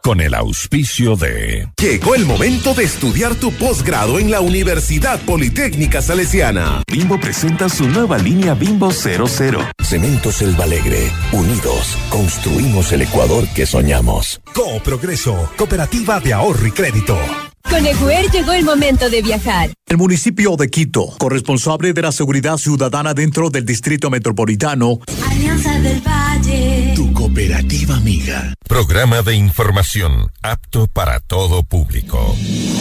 con el auspicio de... Llegó el momento de estudiar tu posgrado en la Universidad Politécnica Salesiana. Bimbo presenta su nueva línea Bimbo 00. Cementos Selva Alegre. Unidos, construimos el Ecuador que soñamos. Coprogreso, Cooperativa de Ahorro y Crédito. Con Eguer llegó el momento de viajar. El municipio de Quito, corresponsable de la seguridad ciudadana dentro del distrito metropolitano. Alianza del Valle. Tu cooperativa amiga. Programa de información apto para todo público.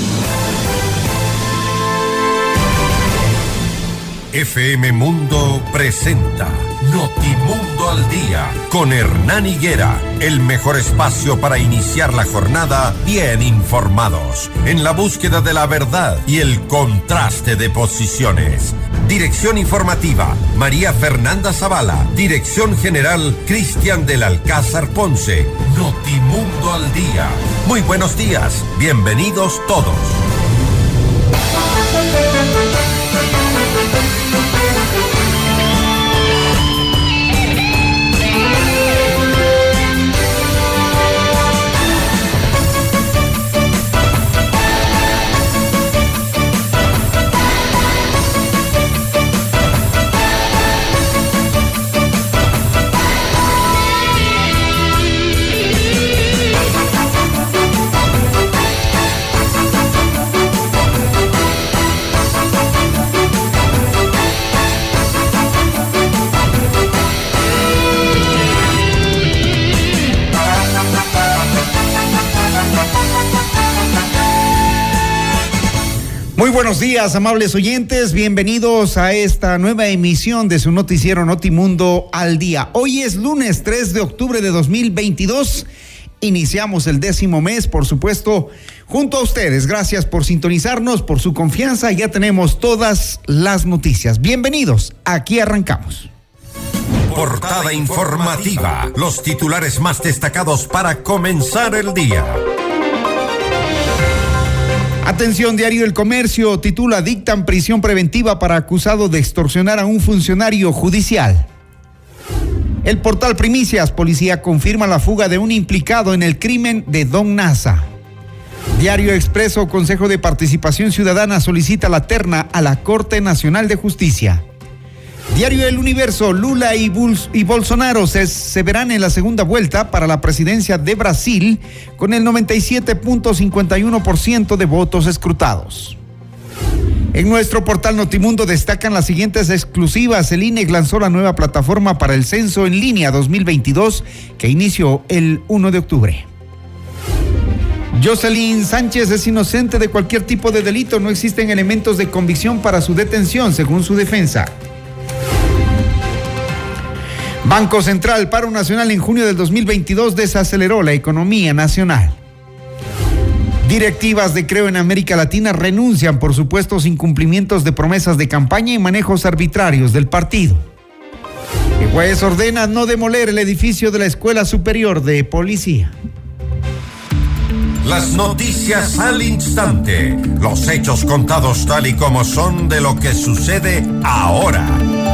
FM Mundo presenta Notimundo al Día con Hernán Higuera, el mejor espacio para iniciar la jornada bien informados, en la búsqueda de la verdad y el contraste de posiciones. Dirección informativa, María Fernanda Zavala. Dirección general, Cristian del Alcázar Ponce. Notimundo al Día. Muy buenos días, bienvenidos todos. Muy buenos días, amables oyentes, bienvenidos a esta nueva emisión de su noticiero Notimundo al Día. Hoy es lunes 3 de octubre de 2022, iniciamos el 10º mes, por supuesto, junto a ustedes. Gracias por sintonizarnos, por su confianza, ya tenemos todas las noticias. Bienvenidos, aquí arrancamos. Portada informativa, los titulares más destacados para comenzar el día. Atención, Diario El Comercio titula: dictan prisión preventiva para acusado de extorsionar a un funcionario judicial. El portal Primicias, policía confirma la fuga de un implicado en el crimen de Don Nasa. Diario Expreso, Consejo de Participación Ciudadana solicita la terna a la Corte Nacional de Justicia. Diario El Universo, Lula y Bolsonaro se verán en la segunda vuelta para la presidencia de Brasil con el 97.51% de votos escrutados. En nuestro portal Notimundo destacan las siguientes exclusivas. El INEC lanzó la nueva plataforma para el censo en línea 2022 que inició el 1 de octubre. Jocelyn Sánchez es inocente de cualquier tipo de delito. No existen elementos de convicción para su detención, según su defensa. Banco Central, paro nacional en junio del 2022 desaceleró la economía nacional. Directivas de Creo en América Latina renuncian por supuestos incumplimientos de promesas de campaña y manejos arbitrarios del partido. El juez ordena no demoler el edificio de la Escuela Superior de Policía. Las noticias al instante, los hechos contados tal y como son de lo que sucede ahora.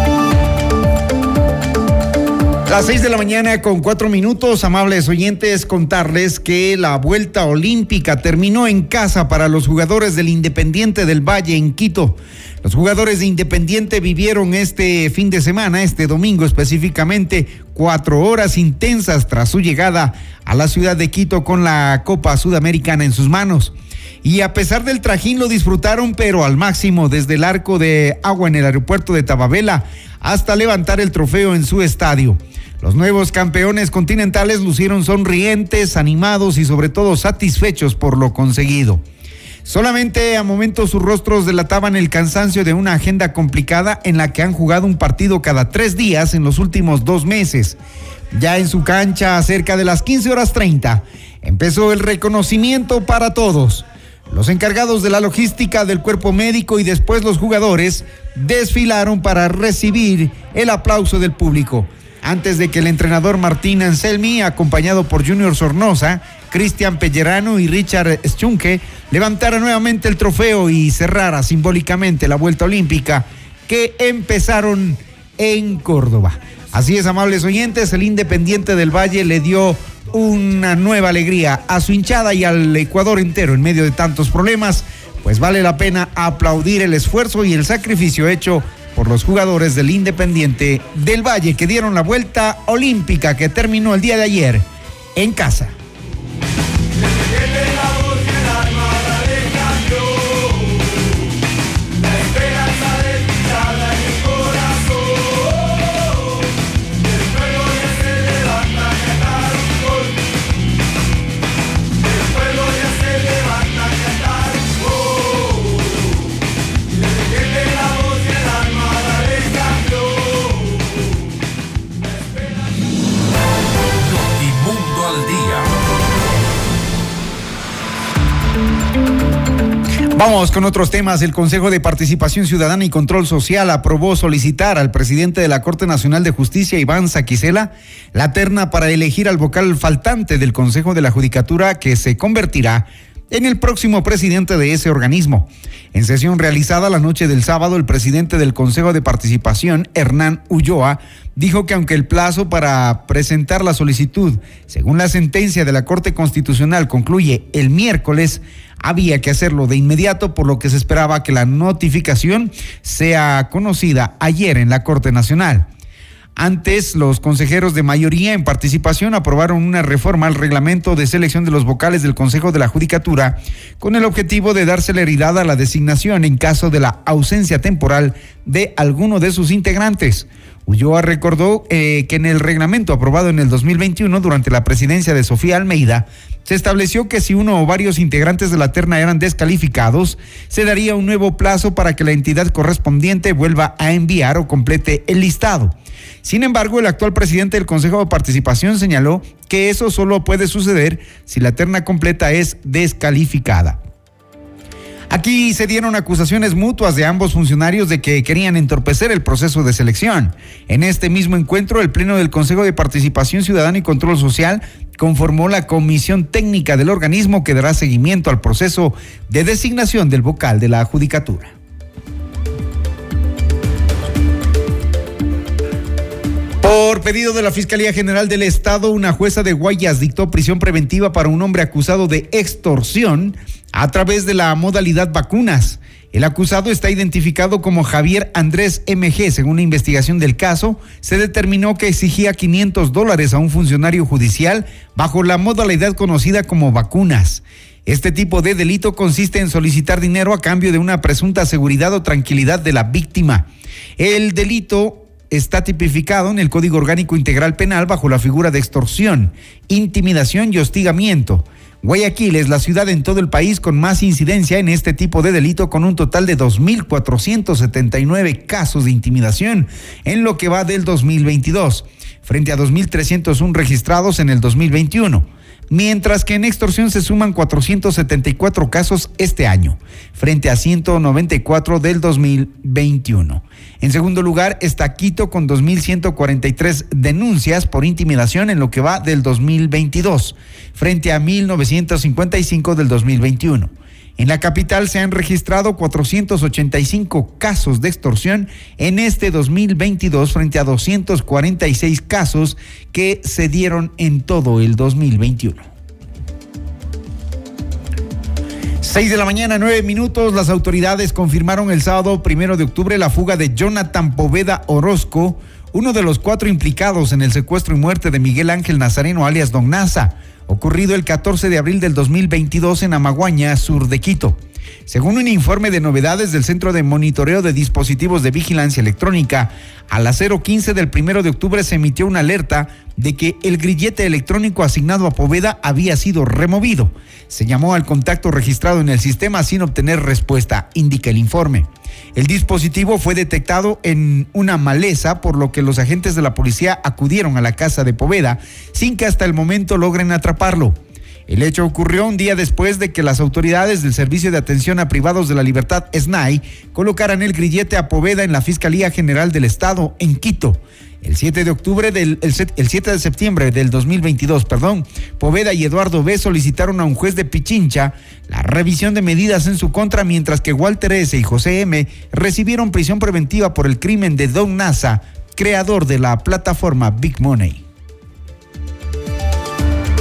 Las 6 de la mañana con 4 minutos, amables oyentes, contarles que la vuelta olímpica terminó en casa para los jugadores del Independiente del Valle en Quito. Los jugadores de Independiente vivieron este fin de semana, este domingo específicamente, 4 horas intensas tras su llegada a la ciudad de Quito con la Copa Sudamericana en sus manos. Y a pesar del trajín lo disfrutaron, pero al máximo, desde el arco de agua en el aeropuerto de Tababela hasta levantar el trofeo en su estadio. Los nuevos campeones continentales lucieron sonrientes, animados y sobre todo satisfechos por lo conseguido. Solamente a momentos sus rostros delataban el cansancio de una agenda complicada en la que han jugado un partido cada 3 días en los últimos 2 meses. Ya en su cancha, cerca de las 15:30, empezó el reconocimiento para todos. Los encargados de la logística del cuerpo médico y después los jugadores desfilaron para recibir el aplauso del público. Antes de que el entrenador Martín Anselmi, acompañado por Junior Sornosa, Cristian Pellerano y Richard Schunke, levantara nuevamente el trofeo y cerrara simbólicamente la vuelta olímpica que empezaron en Córdoba. Así es, amables oyentes, el Independiente del Valle le dio una nueva alegría a su hinchada y al Ecuador entero en medio de tantos problemas, pues vale la pena aplaudir el esfuerzo y el sacrificio hecho por los jugadores del Independiente del Valle, que dieron la vuelta olímpica que terminó el día de ayer en casa. Vamos con otros temas. El Consejo de Participación Ciudadana y Control Social aprobó solicitar al presidente de la Corte Nacional de Justicia, Iván Saquicela, la terna para elegir al vocal faltante del Consejo de la Judicatura, que se convertirá en el próximo presidente de ese organismo. En sesión realizada la noche del sábado, el presidente del Consejo de Participación, Hernán Ulloa, dijo que aunque el plazo para presentar la solicitud, según la sentencia de la Corte Constitucional, concluye el miércoles, había que hacerlo de inmediato, por lo que se esperaba que la notificación sea conocida ayer en la Corte Nacional. Antes, los consejeros de mayoría en participación aprobaron una reforma al reglamento de selección de los vocales del Consejo de la Judicatura con el objetivo de dar celeridad a la designación en caso de la ausencia temporal de alguno de sus integrantes. Ulloa recordó que en el reglamento aprobado en el 2021 durante la presidencia de Sofía Almeida se estableció que si uno o varios integrantes de la terna eran descalificados, se daría un nuevo plazo para que la entidad correspondiente vuelva a enviar o complete el listado. Sin embargo, el actual presidente del Consejo de Participación señaló que eso solo puede suceder si la terna completa es descalificada. Aquí se dieron acusaciones mutuas de ambos funcionarios de que querían entorpecer el proceso de selección. En este mismo encuentro, el Pleno del Consejo de Participación Ciudadana y Control Social conformó la comisión técnica del organismo que dará seguimiento al proceso de designación del vocal de la Judicatura. Por pedido de la Fiscalía General del Estado, una jueza de Guayas dictó prisión preventiva para un hombre acusado de extorsión a través de la modalidad vacunas. El acusado está identificado como Javier Andrés MG. Según la investigación del caso, se determinó que exigía $500 a un funcionario judicial bajo la modalidad conocida como vacunas. Este tipo de delito consiste en solicitar dinero a cambio de una presunta seguridad o tranquilidad de la víctima. El delito está tipificado en el Código Orgánico Integral Penal bajo la figura de extorsión, intimidación y hostigamiento. Guayaquil es la ciudad en todo el país con más incidencia en este tipo de delito, con un total de 2.479 casos de intimidación en lo que va del 2022, frente a 2.301 registrados en el 2021. Mientras que en extorsión se suman 474 casos este año, frente a 194 del 2021. En segundo lugar está Quito con 2.143 denuncias por intimidación en lo que va del 2022, frente a 1.955 del 2021. En la capital se han registrado 485 casos de extorsión en este 2022 frente a 246 casos que se dieron en todo el 2021. 6:09 a.m. Las autoridades confirmaron el sábado 1 de octubre la fuga de Jonathan Poveda Orozco, uno de los 4 implicados en el secuestro y muerte de Miguel Ángel Nazareno alias Don Nasa, ocurrido el 14 de abril del 2022 en Amaguaña, sur de Quito. Según un informe de novedades del Centro de Monitoreo de Dispositivos de Vigilancia Electrónica, a las 0:15 del 1 de octubre se emitió una alerta de que el grillete electrónico asignado a Poveda había sido removido. Se llamó al contacto registrado en el sistema sin obtener respuesta, indica el informe. El dispositivo fue detectado en una maleza, por lo que los agentes de la policía acudieron a la casa de Poveda sin que hasta el momento logren atraparlo. El hecho ocurrió un día después de que las autoridades del Servicio de Atención a Privados de la Libertad, SNAI, colocaran el grillete a Poveda en la Fiscalía General del Estado en Quito. El 7 de septiembre del 2022, Poveda y Eduardo B. solicitaron a un juez de Pichincha la revisión de medidas en su contra, mientras que Walter S. y José M. recibieron prisión preventiva por el crimen de Don Nasa, creador de la plataforma Big Money.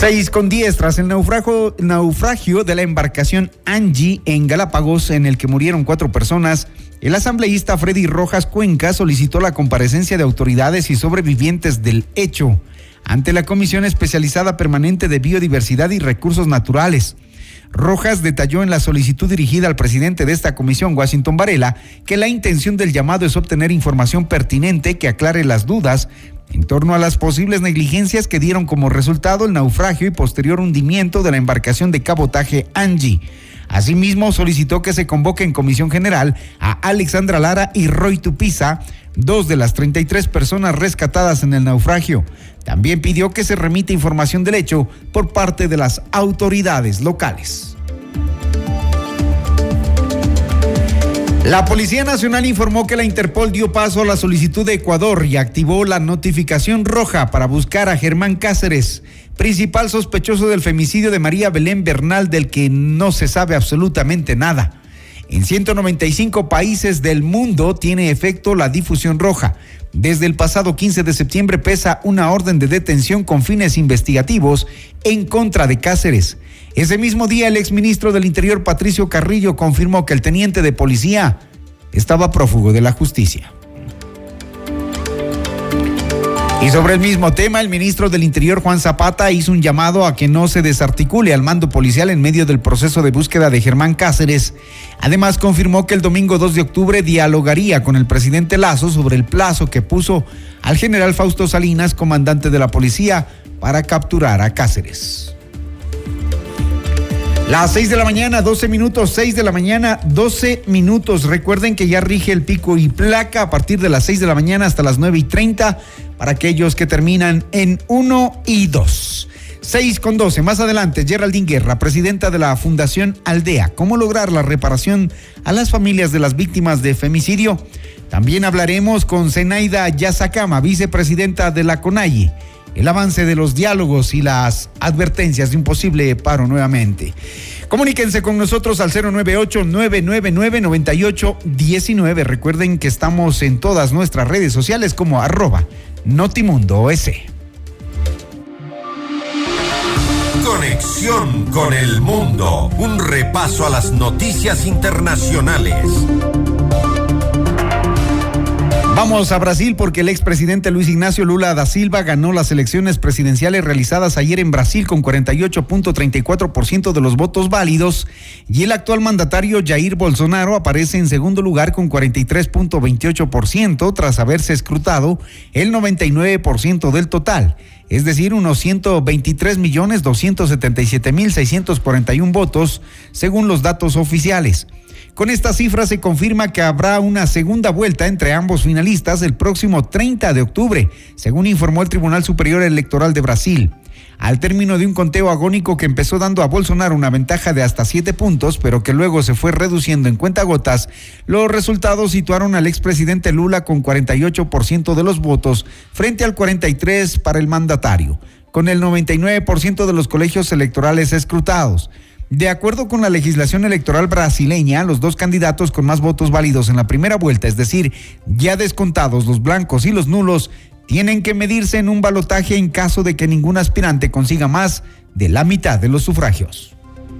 6:10, tras el naufragio de la embarcación Angie en Galápagos, en el que murieron 4 personas, el asambleísta Freddy Rojas Cuenca solicitó la comparecencia de autoridades y sobrevivientes del hecho ante la Comisión Especializada Permanente de Biodiversidad y Recursos Naturales. Rojas detalló en la solicitud dirigida al presidente de esta comisión, Washington Varela, que la intención del llamado es obtener información pertinente que aclare las dudas en torno a las posibles negligencias que dieron como resultado el naufragio y posterior hundimiento de la embarcación de cabotaje Angie. Asimismo, solicitó que se convoque en comisión general a Alexandra Lara y Roy Tupiza, 2 de las 33 personas rescatadas en el naufragio. También pidió que se remita información del hecho por parte de las autoridades locales. La Policía Nacional informó que la Interpol dio paso a la solicitud de Ecuador y activó la notificación roja para buscar a Germán Cáceres, principal sospechoso del femicidio de María Belén Bernal, del que no se sabe absolutamente nada. En 195 países del mundo tiene efecto la difusión roja. Desde el pasado 15 de septiembre pesa una orden de detención con fines investigativos en contra de Cáceres. Ese mismo día, el exministro del Interior, Patricio Carrillo, confirmó que el teniente de policía estaba prófugo de la justicia. Y sobre el mismo tema, el ministro del Interior, Juan Zapata, hizo un llamado a que no se desarticule al mando policial en medio del proceso de búsqueda de Germán Cáceres. Además, confirmó que el domingo 2 de octubre dialogaría con el presidente Lasso sobre el plazo que puso al general Fausto Salinas, comandante de la policía, para capturar a Cáceres. Las 6 de la mañana, 12 minutos, 6 de la mañana, 12 minutos. Recuerden que ya rige el pico y placa a partir de las 6 de la mañana hasta las 9:30 para aquellos que terminan en 1 y 2. 6:12. Más adelante, Geraldine Guerra, presidenta de la Fundación Aldea. ¿Cómo lograr la reparación a las familias de las víctimas de femicidio? También hablaremos con Zenaida Yazacama, vicepresidenta de la CONAIE. El avance de los diálogos y las advertencias de un posible paro nuevamente. Comuníquense con nosotros al 098-999-9819. Recuerden que estamos en todas nuestras redes sociales como @NotimundoOS. Conexión con el mundo. Un repaso a las noticias internacionales. Vamos a Brasil porque el expresidente Luis Ignacio Lula da Silva ganó las elecciones presidenciales realizadas ayer en Brasil con 48.34% de los votos válidos y el actual mandatario Jair Bolsonaro aparece en segundo lugar con 43.28% tras haberse escrutado el 99% del total, es decir, unos 123.277.641 votos según los datos oficiales. Con esta cifra se confirma que habrá una segunda vuelta entre ambos finalistas el próximo 30 de octubre, según informó el Tribunal Superior Electoral de Brasil. Al término de un conteo agónico que empezó dando a Bolsonaro una ventaja de hasta 7 puntos, pero que luego se fue reduciendo en cuentagotas, los resultados situaron al expresidente Lula con 48% de los votos frente al 43% para el mandatario, con el 99% de los colegios electorales escrutados. De acuerdo con la legislación electoral brasileña, los dos candidatos con más votos válidos en la primera vuelta, es decir, ya descontados los blancos y los nulos, tienen que medirse en un balotaje en caso de que ningún aspirante consiga más de la mitad de los sufragios.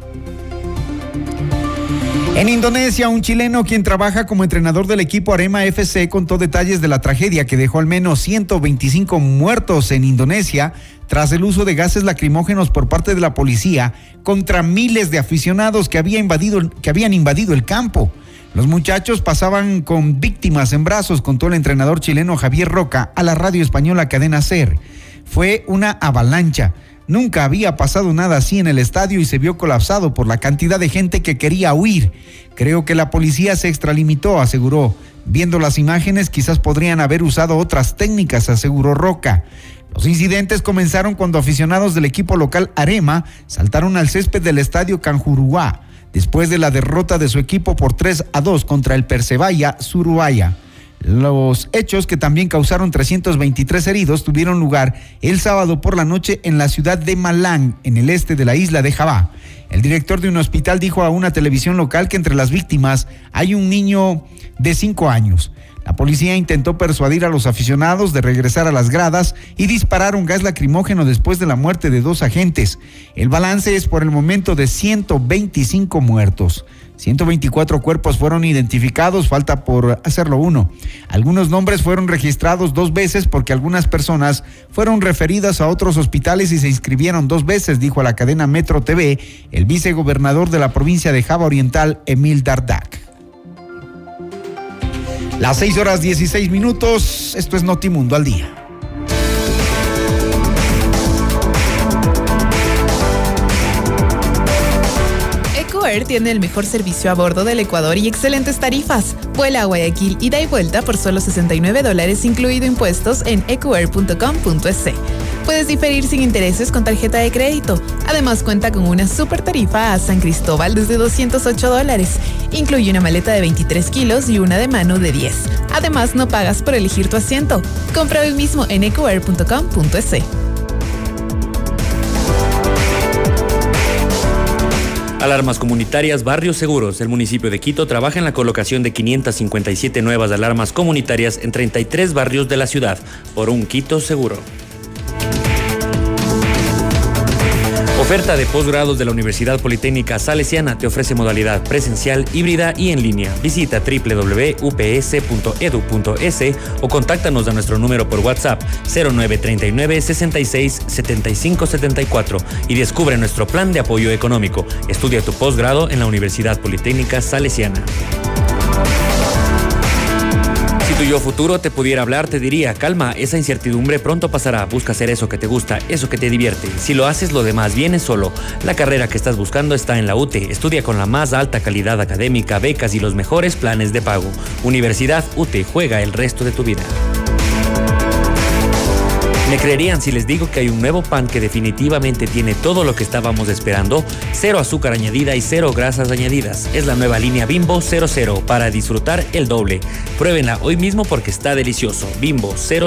En Indonesia, un chileno quien trabaja como entrenador del equipo Arema FC contó detalles de la tragedia que dejó al menos 125 muertos en Indonesia tras el uso de gases lacrimógenos por parte de la policía contra miles de aficionados que habían invadido el campo. Los muchachos pasaban con víctimas en brazos, contó el entrenador chileno Javier Roca a la radio española Cadena SER. Fue una avalancha. Nunca había pasado nada así en el estadio y se vio colapsado por la cantidad de gente que quería huir. Creo que la policía se extralimitó, aseguró. Viendo las imágenes, quizás podrían haber usado otras técnicas, aseguró Roca. Los incidentes comenzaron cuando aficionados del equipo local Arema saltaron al césped del estadio Canjuruá, después de la derrota de su equipo por 3-2 contra el Persebaya Surabaya. Los hechos, que también causaron 323 heridos, tuvieron lugar el sábado por la noche en la ciudad de Malang, en el este de la isla de Java. El director de un hospital dijo a una televisión local que entre las víctimas hay un niño de 5 años. La policía intentó persuadir a los aficionados de regresar a las gradas y disparar un gas lacrimógeno después de la muerte de 2 agentes. El balance es por el momento de 125 muertos. 124 cuerpos fueron identificados, falta por hacerlo 1. Algunos nombres fueron registrados 2 veces porque algunas personas fueron referidas a otros hospitales y se inscribieron 2 veces, dijo a la cadena Metro TV el vicegobernador de la provincia de Java Oriental, Emil Dardak. Las 6:16, esto es Notimundo al día. EcoAir tiene el mejor servicio a bordo del Ecuador y excelentes tarifas. Vuela a Guayaquil ida y vuelta por solo $69, incluido impuestos, en ecoair.com.es. Puedes diferir sin intereses con tarjeta de crédito. Además, cuenta con una super tarifa a San Cristóbal desde $208. Incluye una maleta de 23 kilos y una de mano de 10. Además, no pagas por elegir tu asiento. Compra hoy mismo en ecoair.com.es. Alarmas comunitarias Barrios Seguros. El municipio de Quito trabaja en la colocación de 557 nuevas alarmas comunitarias en 33 barrios de la ciudad, por un Quito seguro. Oferta de posgrados de la Universidad Politécnica Salesiana te ofrece modalidad presencial, híbrida y en línea. Visita www.ups.edu.es o contáctanos a nuestro número por WhatsApp 0939 66 75 74 y descubre nuestro plan de apoyo económico. Estudia tu posgrado en la Universidad Politécnica Salesiana. Si tu yo futuro te pudiera hablar, te diría: calma, esa incertidumbre pronto pasará. Busca hacer eso que te gusta, eso que te divierte. Si lo haces, lo demás viene solo. La carrera que estás buscando está en la UTE. Estudia con la más alta calidad académica, becas y los mejores planes de pago. Universidad UTE, juega el resto de tu vida. ¿Me creerían si les digo que hay un nuevo pan que definitivamente tiene todo lo que estábamos esperando? 0 azúcar añadida y 0 grasas añadidas. Es la nueva línea Bimbo 00 para disfrutar el doble. Pruébenla hoy mismo porque está delicioso. Bimbo 00.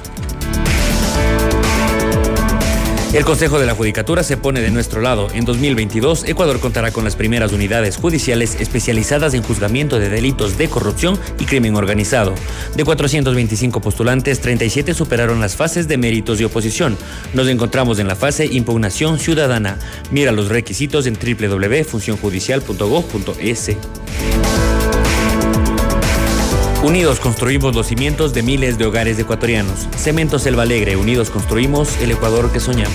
El Consejo de la Judicatura se pone de nuestro lado. En 2022, Ecuador contará con las primeras unidades judiciales especializadas en juzgamiento de delitos de corrupción y crimen organizado. De 425 postulantes, 37 superaron las fases de méritos y oposición. Nos encontramos en la fase impugnación ciudadana. Mira los requisitos en www.funcionjudicial.gov.es. Unidos construimos los cimientos de miles de hogares ecuatorianos. Cementos Selva Alegre, unidos construimos el Ecuador que soñamos.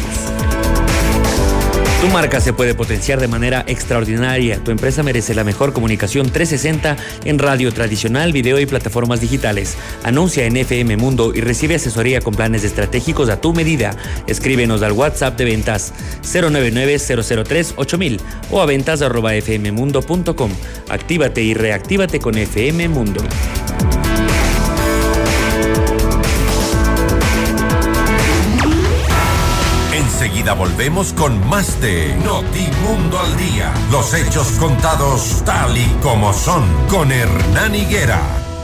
Tu marca se puede potenciar de manera extraordinaria. Tu empresa merece la mejor comunicación 360 en radio tradicional, video y plataformas digitales. Anuncia en FM Mundo y recibe asesoría con planes estratégicos a tu medida. Escríbenos al WhatsApp de ventas 099-003-8000 o a ventas@fmmundo.com. Actívate y reactívate con FM Mundo. Enseguida volvemos con más de Notimundo al Día. Los hechos contados tal y como son con Hernán Higuera.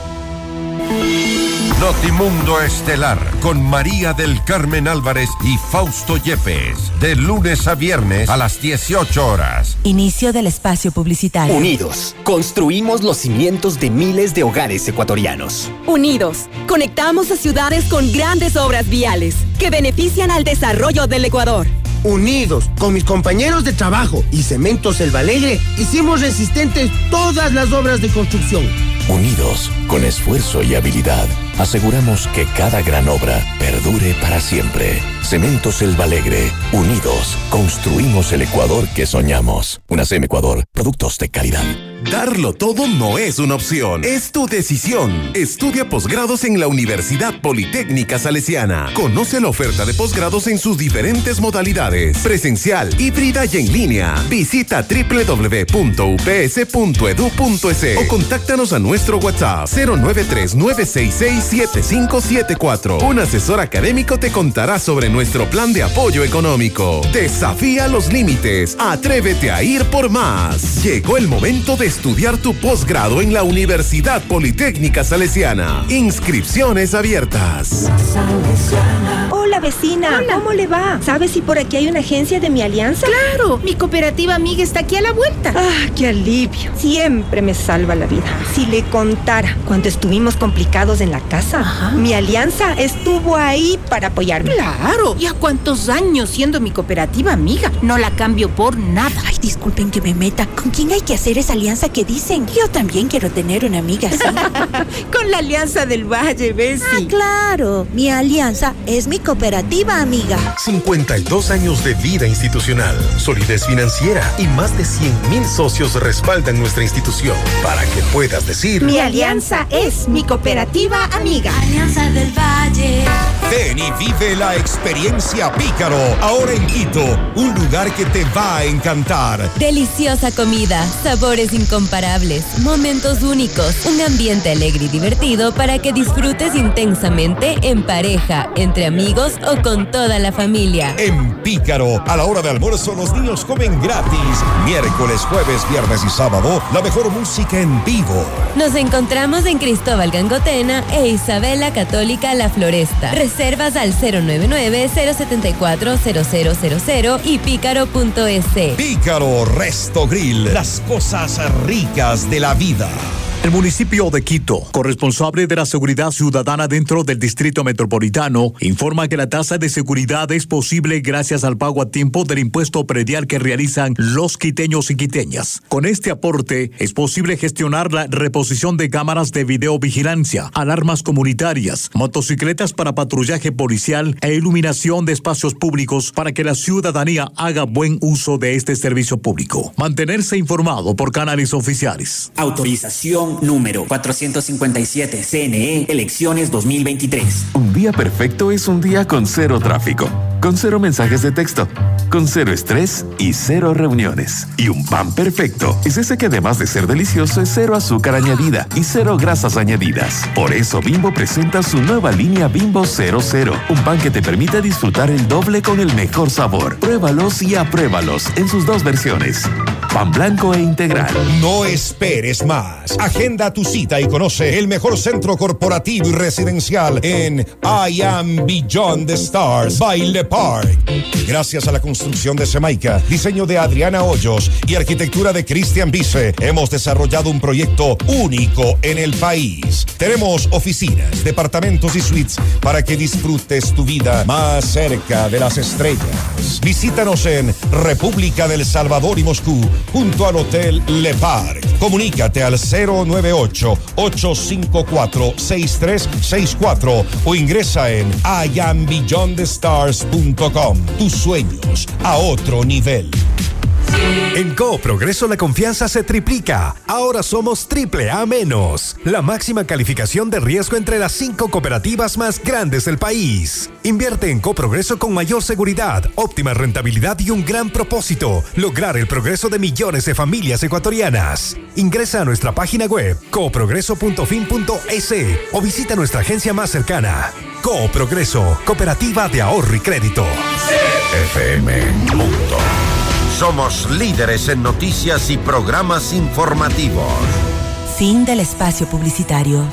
Notimundo Estelar con María del Carmen Álvarez y Fausto Yepes. De lunes a viernes a las 18 horas. Inicio del espacio publicitario. Unidos, construimos los cimientos de miles de hogares ecuatorianos. Unidos, conectamos a ciudades con grandes obras viales que benefician al desarrollo del Ecuador. Unidos, con mis compañeros de trabajo y Cementos Selva Alegre, hicimos resistentes todas las obras de construcción. Unidos, con esfuerzo y habilidad, aseguramos que cada gran obra perdure para siempre. Cementos Selva Alegre, unidos, construimos el Ecuador que soñamos. UNACEM Ecuador, productos de calidad. Darlo todo no es una opción, es tu decisión. Estudia posgrados en la Universidad Politécnica Salesiana. Conoce la oferta de posgrados en sus diferentes modalidades: presencial, híbrida y en línea. Visita www.ups.edu.es o contáctanos a nuestro WhatsApp 093-966-7574. Un asesor académico te contará sobre nuestro plan de apoyo económico. Desafía los límites. Atrévete a ir por más. Llegó el momento de estudiar tu posgrado en la Universidad Politécnica Salesiana. Inscripciones abiertas. Hola, vecina. Hola. ¿Cómo le va? ¿Sabes si por aquí hay una agencia de Mi Alianza? Claro, mi cooperativa amiga está aquí a la vuelta. ¡Ah, qué alivio! Siempre me salva la vida. Si le contara, cuando estuvimos complicados en la casa, ajá, Mi Alianza estuvo ahí para apoyarme. Claro, ¿y a cuántos años siendo mi cooperativa amiga? No la cambio por nada. Ay, disculpen que me meta. ¿Con quién hay que hacer esa alianza que dicen? Yo también quiero tener una amiga así. Con la Alianza del Valle, Bessie. Ah, claro. Mi Alianza es mi cooperativa amiga. 52 años de vida institucional, solidez financiera y más de 100,000 socios respaldan nuestra institución para que puedas decir: Mi Alianza es mi cooperativa amiga. Alianza del Valle. Ven y vive la experiencia Pícaro, ahora en Quito, un lugar que te va a encantar. Deliciosa comida, sabores incomparables, momentos únicos, un ambiente alegre y divertido para que disfrutes intensamente en pareja, entre amigos o con toda la familia. En Pícaro, a la hora de almuerzo los niños comen gratis. Miércoles, jueves, viernes y sábado, la mejor música en vivo. Nos encontramos en Cristóbal Gangotena e Isabela Católica La Floresta. Reservas al 099-074-0000 y pícaro.es. Pícaro Resto Grill, las cosas ricas de la vida. El municipio de Quito, corresponsable de la seguridad ciudadana dentro del Distrito Metropolitano, informa que la tasa de seguridad es posible gracias al pago a tiempo del impuesto predial que realizan los quiteños y quiteñas. Con este aporte, es posible gestionar la reposición de cámaras de videovigilancia, alarmas comunitarias, motocicletas para patrullaje policial e iluminación de espacios públicos para que la ciudadanía haga buen uso de este servicio público. Mantenerse informado por canales oficiales. Autorización número 457, CNE, elecciones 2023. Un día perfecto es un día con cero tráfico, con cero mensajes de texto, con cero estrés y cero reuniones. Y un pan perfecto es ese que además de ser delicioso es cero azúcar añadida y cero grasas añadidas. Por eso Bimbo presenta su nueva línea Bimbo 00, un pan que te permite disfrutar el doble con el mejor sabor. Pruébalos y apruébalos en sus dos versiones, pan blanco e integral. No esperes más. Agenda tu cita y conoce el mejor centro corporativo y residencial en I Am Beyond the Stars by Le Parc. Gracias a la construcción de Semaica, diseño de Adriana Hoyos y arquitectura de Cristian Vice, hemos desarrollado un proyecto único en el país. Tenemos oficinas, departamentos y suites para que disfrutes tu vida más cerca de las estrellas. Visítanos en República del Salvador y Moscú, junto al Hotel Le Parc. Comunícate al 098-854-6364 o ingresa en iambeyondthestars.com. Tus sueños a otro nivel. En Coop Progreso la confianza se triplica. Ahora somos AAA-, la máxima calificación de riesgo entre las 5 cooperativas más grandes del país. Invierte en Coop Progreso con mayor seguridad, óptima rentabilidad y un gran propósito: lograr el progreso de millones de familias ecuatorianas. Ingresa a nuestra página web cooprogreso.fin.es o visita nuestra agencia más cercana. Coop Progreso, Cooperativa de Ahorro y Crédito. FM Mundo. Somos líderes en noticias y programas informativos. Fin del espacio publicitario.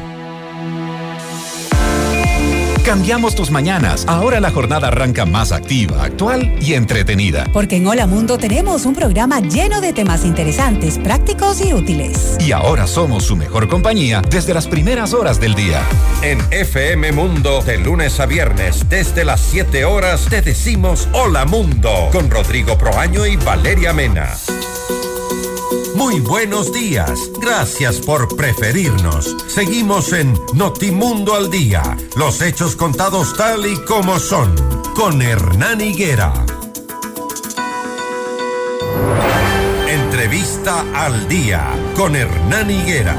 Cambiamos tus mañanas. Ahora la jornada arranca más activa, actual y entretenida. Porque en Hola Mundo tenemos un programa lleno de temas interesantes, prácticos y útiles. Y ahora somos su mejor compañía desde las primeras horas del día. En FM Mundo, de lunes a viernes, desde las 7 horas, te decimos Hola Mundo, con Rodrigo Proaño y Valeria Mena. Muy buenos días. Gracias por preferirnos. Seguimos en Notimundo al Día. Los hechos contados tal y como son. Con Hernán Higuera. Entrevista al Día. Con Hernán Higuera.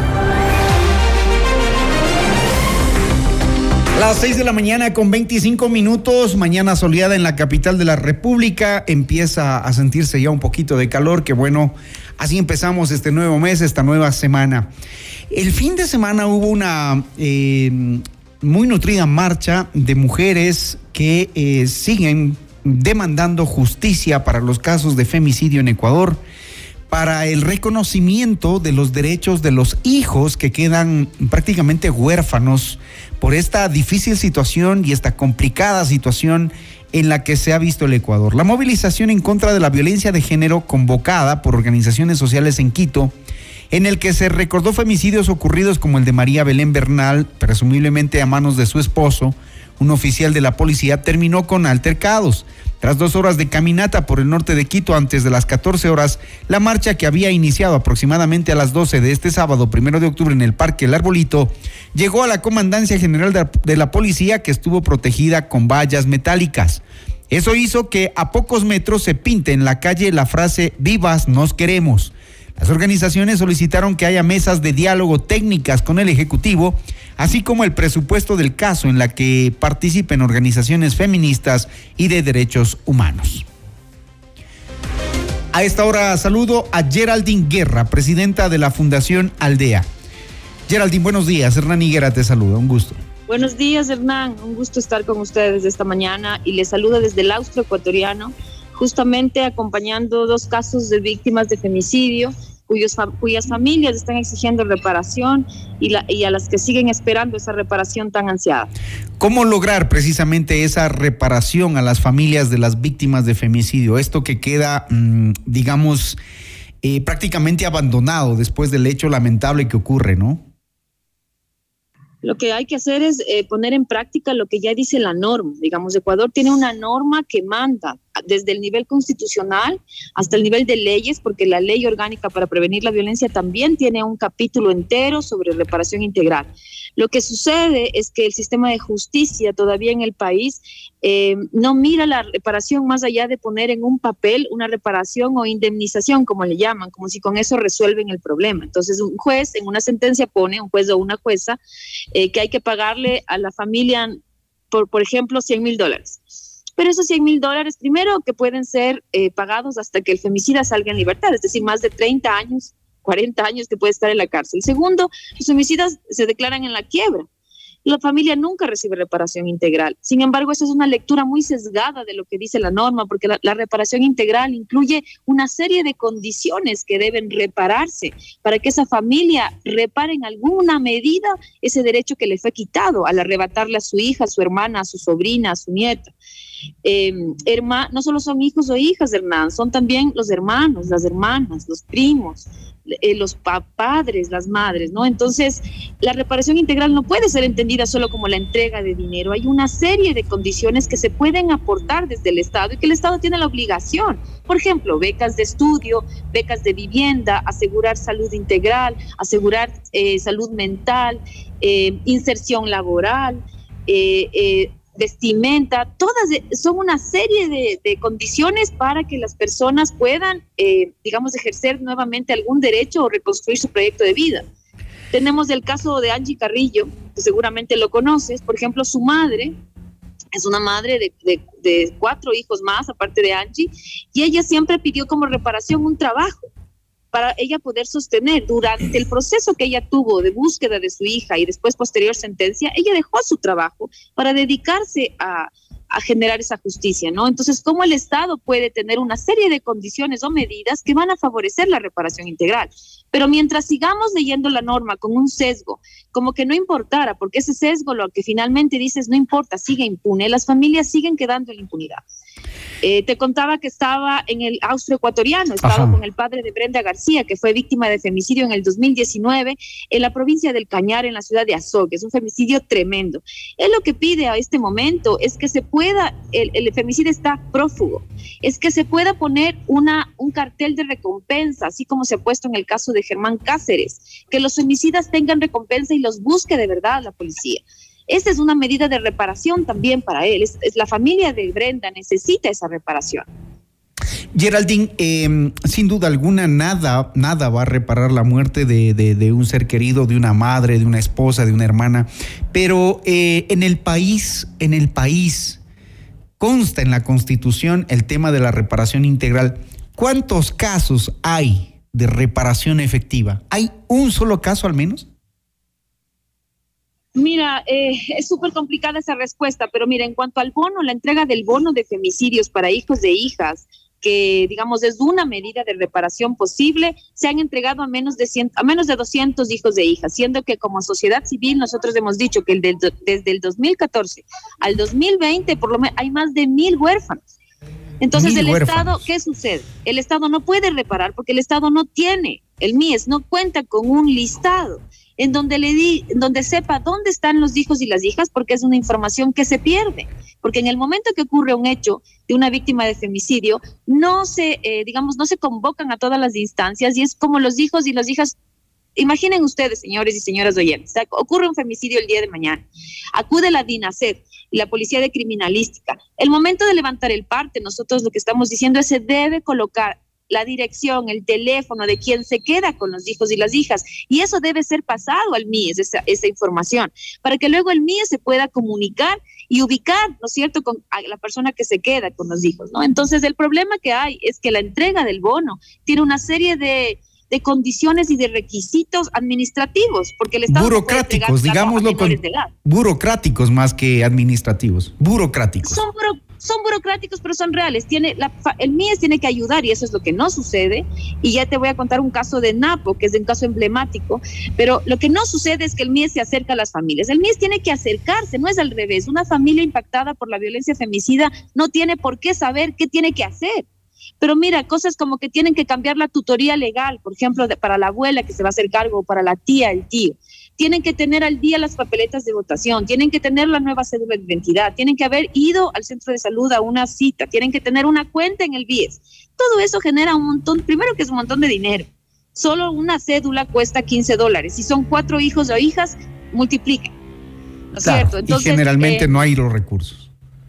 Las 6 de la mañana con 25 minutos, mañana soleada en la capital de la República, empieza a sentirse ya un poquito de calor, que bueno, así empezamos este nuevo mes, esta nueva semana. El fin de semana hubo muy nutrida marcha de mujeres que siguen demandando justicia para los casos de femicidio en Ecuador, para el reconocimiento de los derechos de los hijos que quedan prácticamente huérfanos por esta difícil situación y esta complicada situación en la que se ha visto el Ecuador. La movilización en contra de la violencia de género convocada por organizaciones sociales en Quito, en el que se recordó femicidios ocurridos como el de María Belén Bernal, presumiblemente a manos de su esposo, un oficial de la policía, terminó con altercados. Tras 2 horas de caminata por el norte de Quito antes de las 14 horas, la marcha, que había iniciado aproximadamente a las 12 de este sábado, 1 de octubre, en el Parque El Arbolito, llegó a la Comandancia General de la Policía, que estuvo protegida con vallas metálicas. Eso hizo que a pocos metros se pinte en la calle la frase "Vivas nos queremos". Las organizaciones solicitaron que haya mesas de diálogo técnicas con el Ejecutivo, así como el presupuesto del caso, en la que participen organizaciones feministas y de derechos humanos. A esta hora saludo a Geraldine Guerra, presidenta de la Fundación Aldea. Geraldine, buenos días. Hernán Higuera te saluda, un gusto. Buenos días, Hernán. Un gusto estar con ustedes esta mañana y les saludo desde el Austro ecuatoriano, justamente acompañando 2 casos de víctimas de femicidio, cuyas familias están exigiendo reparación y a las que siguen esperando esa reparación tan ansiada. ¿Cómo lograr precisamente esa reparación a las familias de las víctimas de femicidio? Esto que queda, prácticamente abandonado después del hecho lamentable que ocurre, ¿no? Lo que hay que hacer es poner en práctica lo que ya dice la norma. Digamos, Ecuador tiene una norma que manda desde el nivel constitucional hasta el nivel de leyes, porque la ley orgánica para prevenir la violencia también tiene un capítulo entero sobre reparación integral. Lo que sucede es que el sistema de justicia todavía en el país no mira la reparación más allá de poner en un papel una reparación o indemnización, como le llaman, como si con eso resuelven el problema. Entonces un juez en una sentencia pone, un juez o una jueza, que hay que pagarle a la familia, por ejemplo, $100,000. Pero esos $100,000, primero, que pueden ser pagados hasta que el femicida salga en libertad, es decir, más de 30 años, 40 años que puede estar en la cárcel. Segundo, los femicidas se declaran en la quiebra. La familia nunca recibe reparación integral. Sin embargo, esa es una lectura muy sesgada de lo que dice la norma, porque la reparación integral incluye una serie de condiciones que deben repararse para que esa familia repare en alguna medida ese derecho que le fue quitado al arrebatarle a su hija, a su hermana, a su sobrina, a su nieta. No solo son hijos o hijas, Hernán, son también los hermanos, las hermanas, los primos, los padres, las madres, ¿no? Entonces, la reparación integral no puede ser entendida solo como la entrega de dinero. Hay una serie de condiciones que se pueden aportar desde el Estado y que el Estado tiene la obligación. Por ejemplo, becas de estudio, becas de vivienda, asegurar salud integral, asegurar salud mental, inserción laboral, vestimenta, todas son una serie de condiciones para que las personas puedan, ejercer nuevamente algún derecho o reconstruir su proyecto de vida. Tenemos el caso de Angie Carrillo, que seguramente lo conoces. Por ejemplo, su madre es una madre de 4 hijos más, aparte de Angie, y ella siempre pidió como reparación un trabajo para ella poder sostener. Durante el proceso que ella tuvo de búsqueda de su hija y después posterior sentencia, ella dejó su trabajo para dedicarse a generar esa justicia, ¿no? Entonces, ¿cómo el Estado puede tener una serie de condiciones o medidas que van a favorecer la reparación integral? Pero mientras sigamos leyendo la norma con un sesgo, como que no importara, porque ese sesgo lo que finalmente dice es no importa, sigue impune, las familias siguen quedando en la impunidad. Te contaba que estaba en el Austro ecuatoriano, estaba con el padre de Brenda García, que fue víctima de femicidio en el 2019 en la provincia del Cañar, en la ciudad de Azogue. Es un femicidio tremendo. Él lo que pide a este momento es que se pueda, el femicida está prófugo, es que se pueda poner un cartel de recompensa, así como se ha puesto en el caso de Germán Cáceres, que los femicidas tengan recompensa y los busque de verdad la policía. Esta es una medida de reparación también para él. La familia de Brenda necesita esa reparación. Geraldine, sin duda alguna, nada va a reparar la muerte de un ser querido, de una madre, de una esposa, de una hermana. Pero en el país consta en la Constitución el tema de la reparación integral. ¿Cuántos casos hay de reparación efectiva? ¿Hay un solo caso al menos? Mira, es súper complicada esa respuesta, pero mira, en cuanto al bono, la entrega del bono de femicidios para hijos e hijas, que digamos es una medida de reparación posible, se han entregado a menos de 200 hijos e hijas, siendo que como sociedad civil nosotros hemos dicho que desde el 2014 al 2020 por lo menos hay más de 1,000 huérfanos. Entonces el Estado, ¿qué sucede? El Estado no puede reparar porque el Estado no tiene, el MIES no cuenta con un listado en donde sepa dónde están los hijos y las hijas, porque es una información que se pierde. Porque en el momento que ocurre un hecho de una víctima de femicidio, no se convocan a todas las instancias y es como los hijos y las hijas. Imaginen ustedes, señores y señoras oyentes, ocurre un femicidio el día de mañana, acude la DINASED y la Policía de Criminalística. El momento de levantar el parte, nosotros lo que estamos diciendo es que se debe colocar la dirección, el teléfono de quien se queda con los hijos y las hijas, y eso debe ser pasado al MIES, esa información, para que luego el MIES se pueda comunicar y ubicar, ¿no es cierto?, con a la persona que se queda con los hijos, ¿no? Entonces el problema que hay es que la entrega del bono tiene una serie de condiciones y de requisitos administrativos, porque el Estado burocráticos, digámoslo, burocráticos más que administrativos, burocráticos. Son burocráticos, pero son reales. El MIES tiene que ayudar y eso es lo que no sucede. Y ya te voy a contar un caso de Napo, que es un caso emblemático, pero lo que no sucede es que el MIES se acerca a las familias. El MIES tiene que acercarse, no es al revés. Una familia impactada por la violencia femicida no tiene por qué saber qué tiene que hacer. Pero mira, cosas como que tienen que cambiar la tutoría legal, por ejemplo, para la abuela que se va a hacer cargo, para la tía, el tío. Tienen que tener al día las papeletas de votación, tienen que tener la nueva cédula de identidad, tienen que haber ido al centro de salud a una cita, tienen que tener una cuenta en el BIES. Todo eso genera un montón, primero que es un montón de dinero. Solo una cédula cuesta $15. Si son 4 hijos o hijas, multiplica. ¿No es cierto? Entonces, y generalmente no hay los recursos.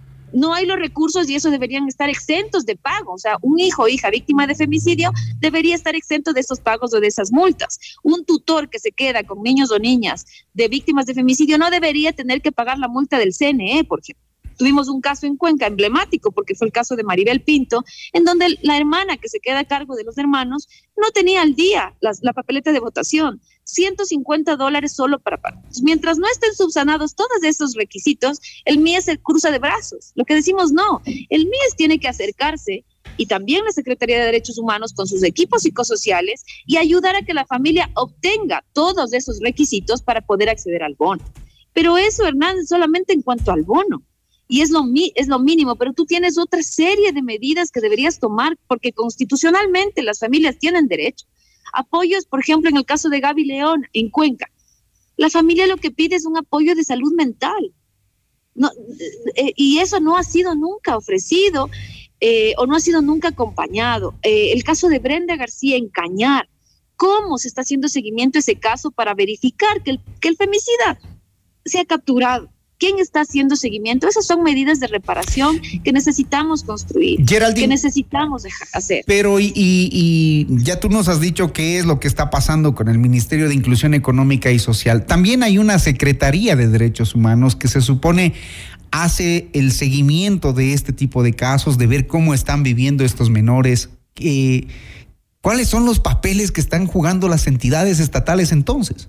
No hay los recursos y eso deberían estar exentos de pago. O sea, un hijo o hija víctima de femicidio debería estar exento de esos pagos o de esas multas. Un tutor que se queda con niños o niñas de víctimas de femicidio no debería tener que pagar la multa del CNE, por ejemplo. Tuvimos un caso en Cuenca emblemático, porque fue el caso de Maribel Pinto, en donde la hermana que se queda a cargo de los hermanos no tenía al día la papeleta de votación. $150 solo para pagar. Mientras no estén subsanados todos esos requisitos, el MIES se cruza de brazos. Lo que decimos no, el MIES tiene que acercarse y también la Secretaría de Derechos Humanos con sus equipos psicosociales y ayudar a que la familia obtenga todos esos requisitos para poder acceder al bono. Pero eso, Hernán, solamente en cuanto al bono. Y es lo mínimo, pero tú tienes otra serie de medidas que deberías tomar porque constitucionalmente las familias tienen derecho. Apoyos, por ejemplo, en el caso de Gaby León, en Cuenca. La familia lo que pide es un apoyo de salud mental. No, y eso no ha sido nunca ofrecido o no ha sido nunca acompañado. El caso de Brenda García en Cañar. ¿Cómo se está haciendo seguimiento a ese caso para verificar que el femicida sea capturado? ¿Quién está haciendo seguimiento? Esas son medidas de reparación que necesitamos construir, Geraldine, que necesitamos hacer. Pero y ya tú nos has dicho qué es lo que está pasando con el Ministerio de Inclusión Económica y Social. También hay una Secretaría de Derechos Humanos que se supone hace el seguimiento de este tipo de casos, de ver cómo están viviendo estos menores. ¿Cuáles son los papeles que están jugando las entidades estatales entonces?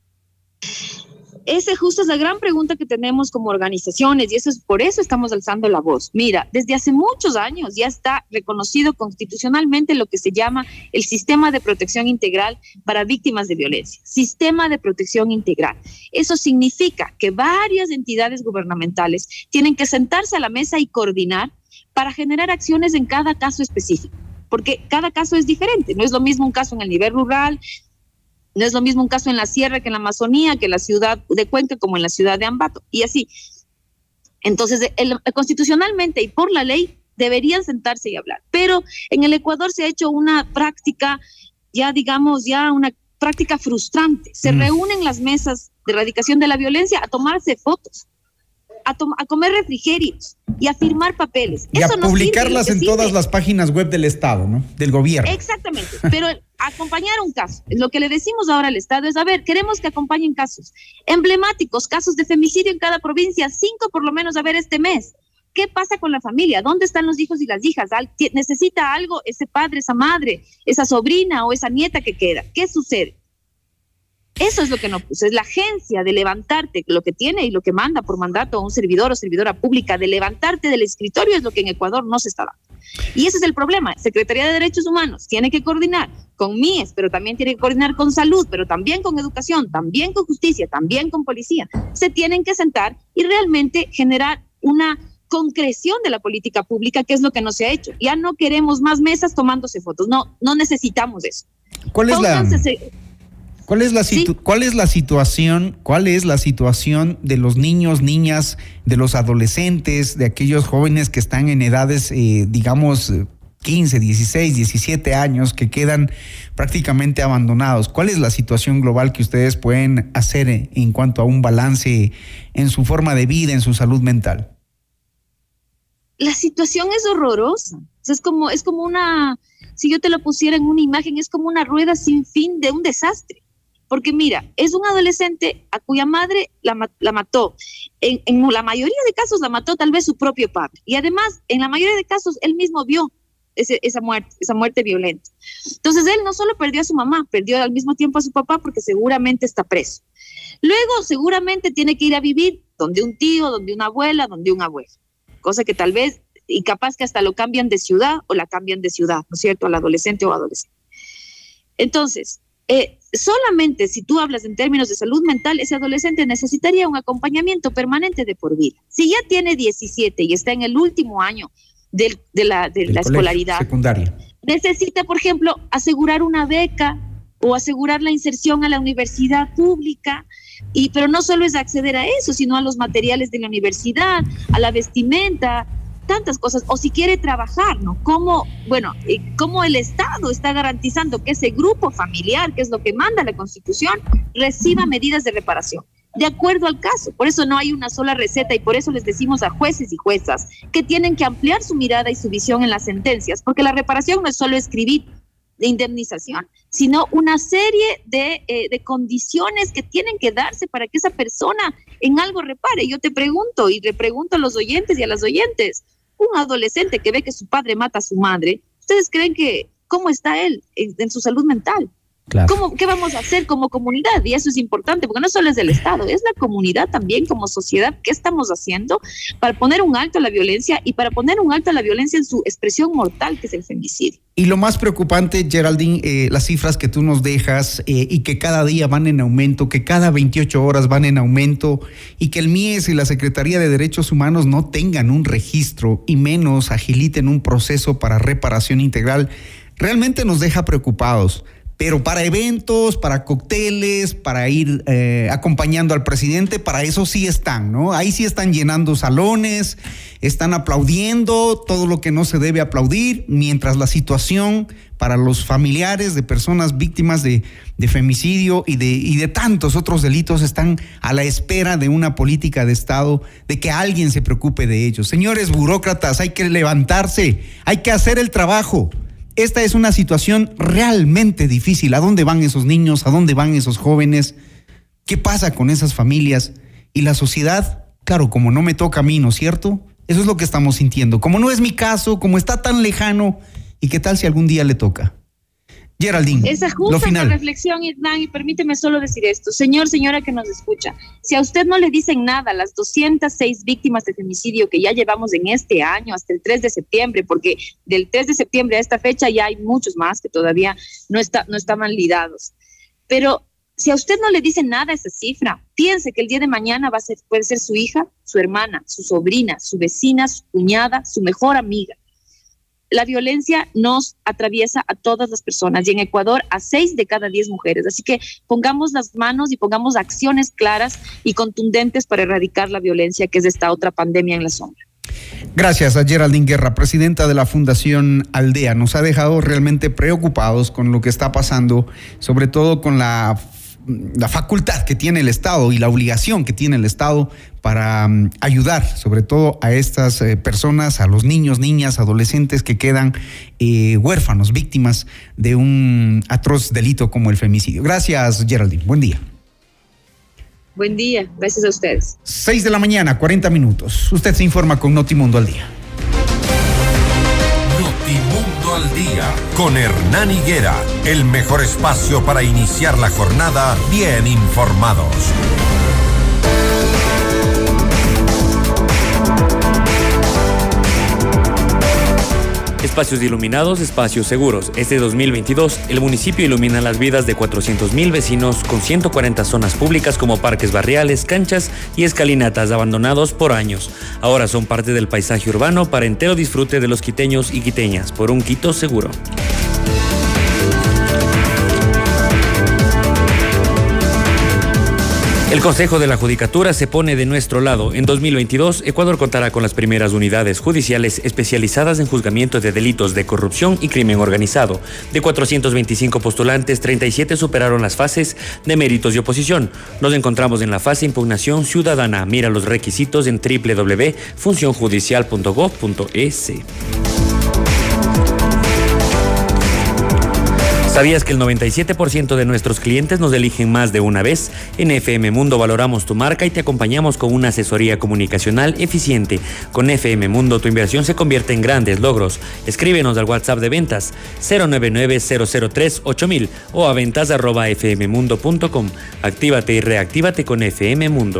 Esa justo es la gran pregunta que tenemos como organizaciones y por eso estamos alzando la voz. Mira, desde hace muchos años ya está reconocido constitucionalmente lo que se llama el Sistema de Protección Integral para Víctimas de Violencia. Sistema de Protección Integral. Eso significa que varias entidades gubernamentales tienen que sentarse a la mesa y coordinar para generar acciones en cada caso específico, porque cada caso es diferente. No es lo mismo un caso en el nivel rural, no es lo mismo un caso en la sierra que en la Amazonía, que en la ciudad de Cuenca, como en la ciudad de Ambato, y así. Entonces, constitucionalmente y por la ley deberían sentarse y hablar. Pero en el Ecuador se ha hecho una práctica, una práctica frustrante. Se reúnen las mesas de erradicación de la violencia a tomarse fotos, a comer refrigerios y a firmar papeles. Y eso a publicarlas en todas las páginas web del Estado, ¿no? Del gobierno. Exactamente, pero acompañar un caso. Lo que le decimos ahora al Estado es, queremos que acompañen casos emblemáticos, casos de femicidio en cada provincia, 5 por lo menos, este mes. ¿Qué pasa con la familia? ¿Dónde están los hijos y las hijas? ¿Necesita algo ese padre, esa madre, esa sobrina o esa nieta que queda? ¿Qué sucede? Eso es lo que no puso, es la agencia de levantarte, lo que tiene y lo que manda por mandato a un servidor o servidora pública, de levantarte del escritorio, es lo que en Ecuador no se está dando. Y ese es el problema. Secretaría de Derechos Humanos tiene que coordinar con MIES, pero también tiene que coordinar con salud, pero también con educación, también con justicia, también con policía. Se tienen que sentar y realmente generar una concreción de la política pública, que es lo que no se ha hecho. Ya no queremos más mesas tomándose fotos, no necesitamos eso. ¿Cuál es la situación de los niños, niñas, de los adolescentes, de aquellos jóvenes que están en edades, digamos, 15, 16, 17 años, que quedan prácticamente abandonados? ¿Cuál es la situación global que ustedes pueden hacer en cuanto a un balance en su forma de vida, en su salud mental? La situación es horrorosa. O sea, es como una, si yo te lo pusiera en una imagen, es como una rueda sin fin de un desastre. Porque mira, es un adolescente a cuya madre la mató. En la mayoría de casos la mató tal vez su propio padre. Y además, en la mayoría de casos, él mismo vio esa muerte violenta. Entonces, él no solo perdió a su mamá, perdió al mismo tiempo a su papá porque seguramente está preso. Luego, seguramente tiene que ir a vivir donde un tío, donde una abuela, donde un abuelo. Cosa que tal vez, y capaz que hasta lo cambian de ciudad o la cambian de ciudad, ¿no es cierto?, al adolescente o adolescente. Entonces, solamente si tú hablas en términos de salud mental, ese adolescente necesitaría un acompañamiento permanente de por vida. Si ya tiene 17 y está en el último año de la escolaridad secundaria, necesita, por ejemplo, asegurar una beca o asegurar la inserción a la universidad pública. Pero no solo es acceder a eso, sino a los materiales de la universidad, a la vestimenta, tantas cosas. O si quiere trabajar, ¿no? ¿Cómo el Estado está garantizando que ese grupo familiar, que es lo que manda la Constitución, reciba medidas de reparación de acuerdo al caso? Por eso no hay una sola receta, y por eso les decimos a jueces y juezas que tienen que ampliar su mirada y su visión en las sentencias, porque la reparación no es solo escribir de indemnización, sino una serie de condiciones que tienen que darse para que esa persona en algo repare. Yo te pregunto y le pregunto a los oyentes y a las oyentes, un adolescente que ve que su padre mata a su madre, ¿ustedes creen que cómo está él en su salud mental? Claro. ¿Qué vamos a hacer como comunidad? Y eso es importante, porque no solo es del Estado, es la comunidad también como sociedad. ¿Qué estamos haciendo para poner un alto a la violencia y para poner un alto a la violencia en su expresión mortal, que es el femicidio? Y lo más preocupante, Geraldine, las cifras que tú nos dejas y que cada día van en aumento, que cada 28 horas van en aumento, y que el MIES y la Secretaría de Derechos Humanos no tengan un registro y menos agiliten un proceso para reparación integral, realmente nos deja preocupados. Pero para eventos, para cócteles, para ir acompañando al presidente, para eso sí están, ¿no? Ahí sí están llenando salones, están aplaudiendo todo lo que no se debe aplaudir, mientras la situación para los familiares de personas víctimas de femicidio y de tantos otros delitos están a la espera de una política de Estado, de que alguien se preocupe de ellos. Señores burócratas, hay que levantarse, hay que hacer el trabajo. Esta es una situación realmente difícil. ¿A dónde van esos niños? ¿A dónde van esos jóvenes? ¿Qué pasa con esas familias? Y la sociedad, claro, como no me toca a mí, ¿no es cierto? Eso es lo que estamos sintiendo. Como no es mi caso, como está tan lejano, ¿y qué tal si algún día le toca? Geraldine, esa justa la reflexión, Hernán, y permíteme solo decir esto. Señora que nos escucha, si a usted no le dicen nada las 206 víctimas de femicidio que ya llevamos en este año hasta el 3 de septiembre, porque del 3 de septiembre a esta fecha ya hay muchos más que todavía no estaban lidados. Pero si a usted no le dicen nada esa cifra, piense que el día de mañana puede ser su hija, su hermana, su sobrina, su vecina, su cuñada, su mejor amiga. La violencia nos atraviesa a todas las personas, y en Ecuador a 6 de cada 10 mujeres. Así que pongamos las manos y pongamos acciones claras y contundentes para erradicar la violencia, que es esta otra pandemia en la sombra. Gracias a Geraldine Guerra, presidenta de la Fundación Aldea. Nos ha dejado realmente preocupados con lo que está pasando, sobre todo con la facultad que tiene el Estado y la obligación que tiene el Estado para ayudar sobre todo a estas personas, a los niños, niñas, adolescentes que quedan huérfanos, víctimas de un atroz delito como el femicidio. Gracias, Geraldine. Buen día. Buen día. Gracias a ustedes. 6:40 a.m. Usted se informa con Notimundo al Día. Notimundo al Día, con Hernán Higuera, el mejor espacio para iniciar la jornada bien informados. Espacios iluminados, espacios seguros. Este 2022, el municipio ilumina las vidas de 400,000 vecinos con 140 zonas públicas como parques barriales, canchas y escalinatas abandonados por años. Ahora son parte del paisaje urbano para entero disfrute de los quiteños y quiteñas, por un Quito seguro. El Consejo de la Judicatura se pone de nuestro lado. En 2022, Ecuador contará con las primeras unidades judiciales especializadas en juzgamiento de delitos de corrupción y crimen organizado. De 425 postulantes, 37 superaron las fases de méritos y oposición. Nos encontramos en la fase impugnación ciudadana. Mira los requisitos en www.funcionjudicial.gov.es. ¿Sabías que el 97% de nuestros clientes nos eligen más de una vez? En FM Mundo valoramos tu marca y te acompañamos con una asesoría comunicacional eficiente. Con FM Mundo tu inversión se convierte en grandes logros. Escríbenos al WhatsApp de ventas 099-003-8000 o a ventas@fmmundo.com. Actívate y reactívate con FM Mundo.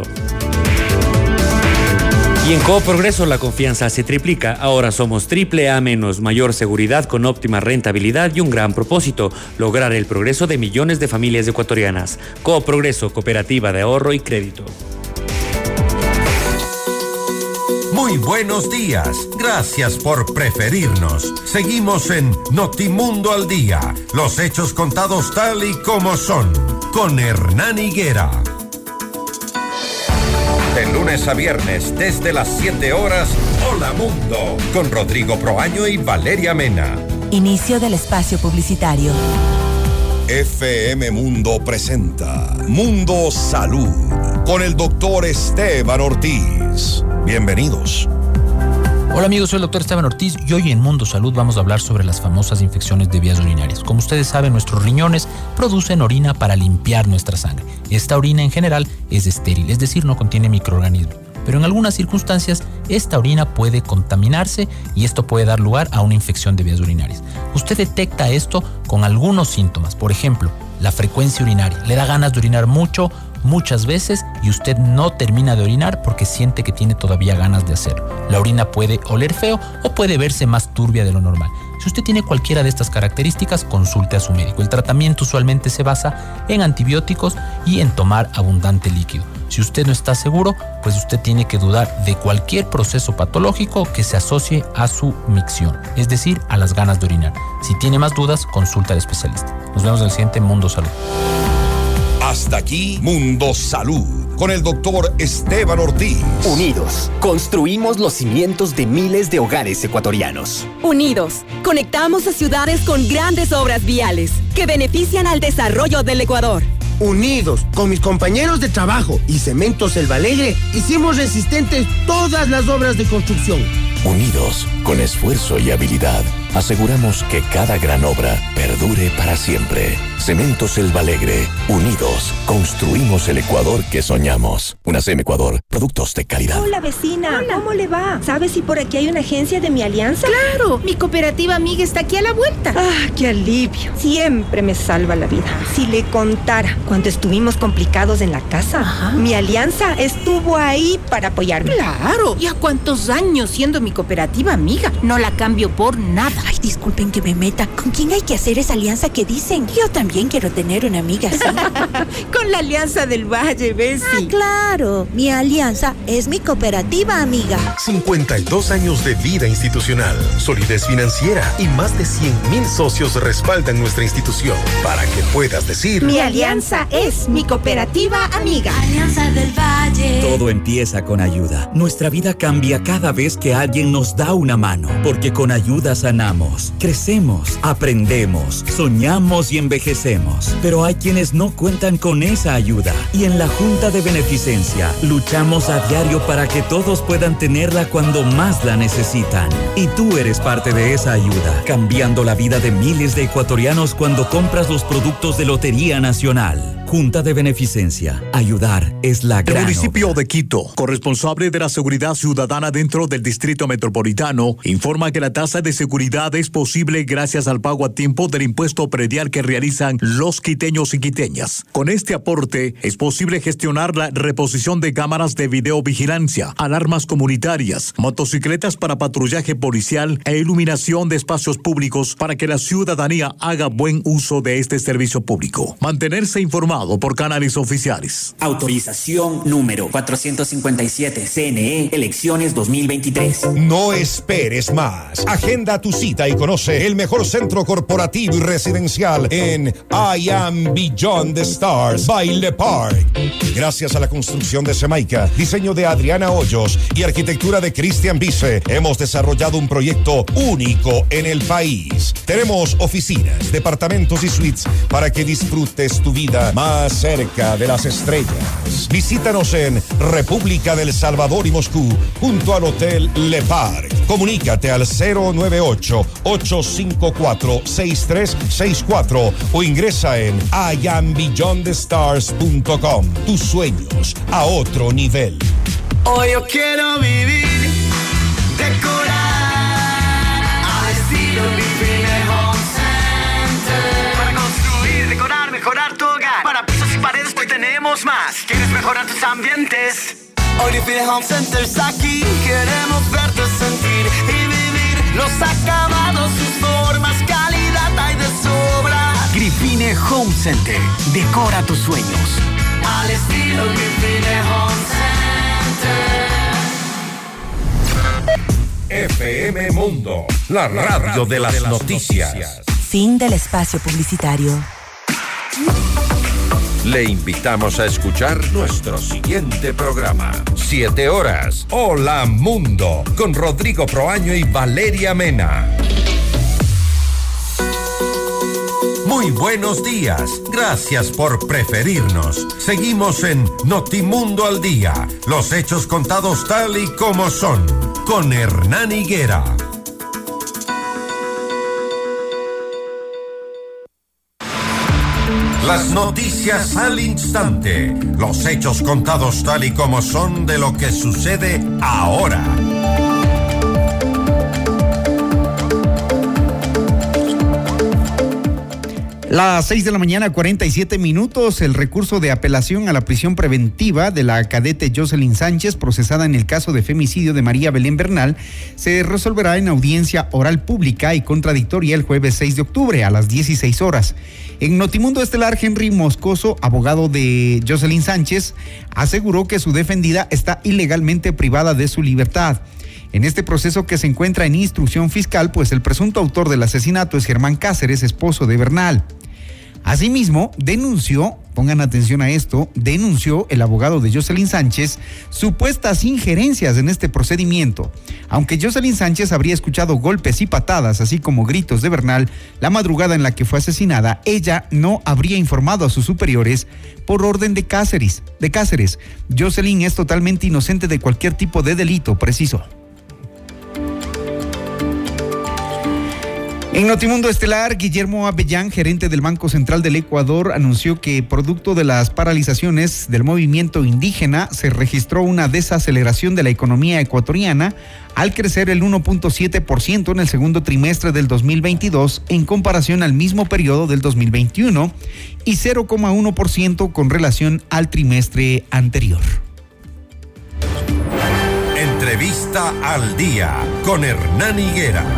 Y en Coop Progreso la confianza se triplica. Ahora somos AAA-, mayor seguridad con óptima rentabilidad y un gran propósito: lograr el progreso de millones de familias ecuatorianas. Coop Progreso, cooperativa de ahorro y crédito. Muy buenos días. Gracias por preferirnos. Seguimos en Notimundo al Día. Los hechos contados tal y como son. Con Hernán Higuera. De lunes a viernes, desde las 7 horas, Hola Mundo, con Rodrigo Proaño y Valeria Mena. Inicio del espacio publicitario. FM Mundo presenta Mundo Salud con el doctor Esteban Ortiz. Bienvenidos. Hola amigos, soy el doctor Esteban Ortiz y hoy en Mundo Salud vamos a hablar sobre las famosas infecciones de vías urinarias. Como ustedes saben, nuestros riñones producen orina para limpiar nuestra sangre. Esta orina en general es estéril, es decir, no contiene microorganismos. Pero en algunas circunstancias, esta orina puede contaminarse y esto puede dar lugar a una infección de vías urinarias. Usted detecta esto con algunos síntomas. Por ejemplo, la frecuencia urinaria. Le da ganas de orinar muchas veces y usted no termina de orinar porque siente que tiene todavía ganas de hacerlo. La orina puede oler feo o puede verse más turbia de lo normal. Si usted tiene cualquiera de estas características, consulte a su médico. El tratamiento usualmente se basa en antibióticos y en tomar abundante líquido. Si usted no está seguro, pues usted tiene que dudar de cualquier proceso patológico que se asocie a su micción, es decir, a las ganas de orinar. Si tiene más dudas, consulta al especialista. Nos vemos en el siguiente Mundo Salud. Hasta aquí Mundo Salud con el doctor Esteban Ortiz. Unidos, construimos los cimientos de miles de hogares ecuatorianos. Unidos, conectamos a ciudades con grandes obras viales que benefician al desarrollo del Ecuador. Unidos, con mis compañeros de trabajo y Cementos El Alegre, hicimos resistentes todas las obras de construcción. Unidos, con esfuerzo y habilidad, aseguramos que cada gran obra perdure para siempre. Cementos El Alegre. Unidos, construimos el Ecuador que soñamos. UNACEM Ecuador, productos de calidad. Hola vecina, hola. ¿Cómo le va? ¿Sabes si por aquí hay una agencia de mi alianza? Claro, mi cooperativa amiga está aquí a la vuelta. Ah, qué alivio. Siempre me salva la vida. Si le contara, cuando estuvimos complicados en la casa, mi alianza estuvo ahí para apoyarme. Claro, ¿y a cuántos años siendo mi cooperativa amiga? No la cambio por nada. Ay, disculpen que me meta. ¿Con quién hay que hacer esa alianza que dicen? Yo también quiero tener una amiga así. Con la Alianza del Valle, Bessie. Ah, claro. Mi alianza es mi cooperativa amiga. 52 años de vida institucional, solidez financiera y más de 100,000 socios respaldan nuestra institución para que puedas decir: mi alianza es mi cooperativa amiga. Alianza del Valle. Todo empieza con ayuda. Nuestra vida cambia cada vez que alguien nos da una mano, porque con ayuda sanamos, crecemos, aprendemos, soñamos y envejecemos. Pero hay quienes no cuentan con esa ayuda y en la Junta de Beneficencia luchamos a diario para que todos puedan tenerla cuando más la necesitan. Y tú eres parte de esa ayuda, cambiando la vida de miles de ecuatorianos cuando compras los productos de Lotería Nacional. Junta de Beneficencia. Ayudar es la gran El municipio obra. de Quito, corresponsable de la seguridad ciudadana dentro del distrito metropolitano, informa que la tasa de seguridad es posible gracias al pago a tiempo del impuesto predial que realizan los quiteños y quiteñas. Con este aporte es posible gestionar la reposición de cámaras de videovigilancia, alarmas comunitarias, motocicletas para patrullaje policial e iluminación de espacios públicos para que la ciudadanía haga buen uso de este servicio público. Mantenerse informado por canales oficiales. Autorización número 457, CNE, elecciones 2023. No esperes más. Agenda tu cita y conoce el mejor centro corporativo y residencial en I Am Beyond the Stars by Le Parc. Gracias a la construcción de Semaica, diseño de Adriana Hoyos y arquitectura de Cristian Vice, hemos desarrollado un proyecto único en el país. Tenemos oficinas, departamentos y suites para que disfrutes tu vida más cerca de las estrellas. Visítanos en República del Salvador y Moscú, junto al Hotel Le Parc. Comunícate al 098-854-6364 o ingresa en iambeyondthestars.com. Tus sueños a otro nivel. Hoy yo quiero vivir, decorar, al estilo Gripine Home Center. Para construir, decorar, mejorar tu hogar. Para pisos y paredes hoy tenemos más. ¿Quieres mejorar tus ambientes? Hoy Gripine Home Center está aquí. Queremos verte sentir y vivir los acabados, sus formas, calidad hay de sobra. Gripine Home Center. Decora tus sueños. Al estilo Gripine Home Center. FM Mundo, la radio de las noticias. Fin del espacio publicitario. Le invitamos a escuchar nuestro siguiente programa. 7 horas. Hola Mundo, con Rodrigo Proaño y Valeria Mena. Muy buenos días. Gracias por preferirnos. Seguimos en Notimundo al Día. Los hechos contados tal y como son. Con Hernán Higuera. Las noticias al instante. Los hechos contados tal y como son de lo que sucede ahora. Las 6 de la mañana, 47 minutos. El recurso de apelación a la prisión preventiva de la cadete Jocelyn Sánchez, procesada en el caso de femicidio de María Belén Bernal, se resolverá en audiencia oral pública y contradictoria el jueves 6 de octubre a las 16 horas. En Notimundo Estelar, Henry Moscoso, abogado de Jocelyn Sánchez, aseguró que su defendida está ilegalmente privada de su libertad. En este proceso que se encuentra en instrucción fiscal, pues el presunto autor del asesinato es Germán Cáceres, esposo de Bernal. Asimismo, denunció, pongan atención a esto, denunció el abogado de Jocelyn Sánchez supuestas injerencias en este procedimiento. Aunque Jocelyn Sánchez habría escuchado golpes y patadas, así como gritos de Bernal, la madrugada en la que fue asesinada, ella no habría informado a sus superiores por orden de Cáceres. Jocelyn es totalmente inocente de cualquier tipo de delito, precisó. En Notimundo Estelar, Guillermo Avellán, gerente del Banco Central del Ecuador, anunció que producto de las paralizaciones del movimiento indígena se registró una desaceleración de la economía ecuatoriana al crecer el 1.7% en el segundo trimestre del 2022 en comparación al mismo periodo del 2021 y 0,1% con relación al trimestre anterior. Entrevista al día con Hernán Higuera.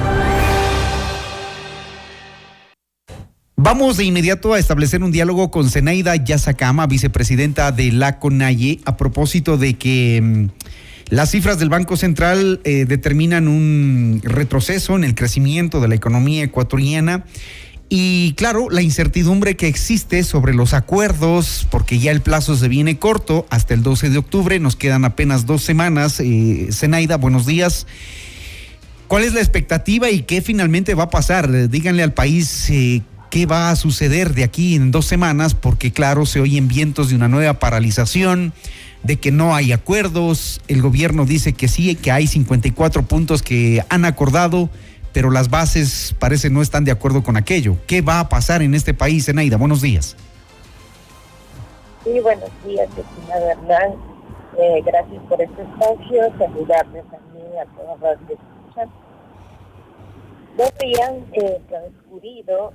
Vamos de inmediato a establecer un diálogo con Zenaida Yazacama, vicepresidenta de la CONAIE, a propósito de que las cifras del Banco Central determinan un retroceso en el crecimiento de la economía ecuatoriana y, claro, la incertidumbre que existe sobre los acuerdos, porque ya el plazo se viene corto, hasta el 12 de octubre, nos quedan apenas 2 semanas. Zenaida, buenos días. ¿Cuál es la expectativa y qué finalmente va a pasar? Díganle al país qué va a suceder de aquí en 2 semanas, porque claro, se oyen vientos de una nueva paralización, de que no hay acuerdos. El gobierno dice que sí, que hay 54 puntos que han acordado, pero las bases parece no están de acuerdo con aquello. ¿Qué va a pasar en este país, Zenaida? Buenos días. Sí, buenos días, estimado Hernán. Gracias por este espacio. Saludarles también a todas las que escuchan. Dos días transcurrido,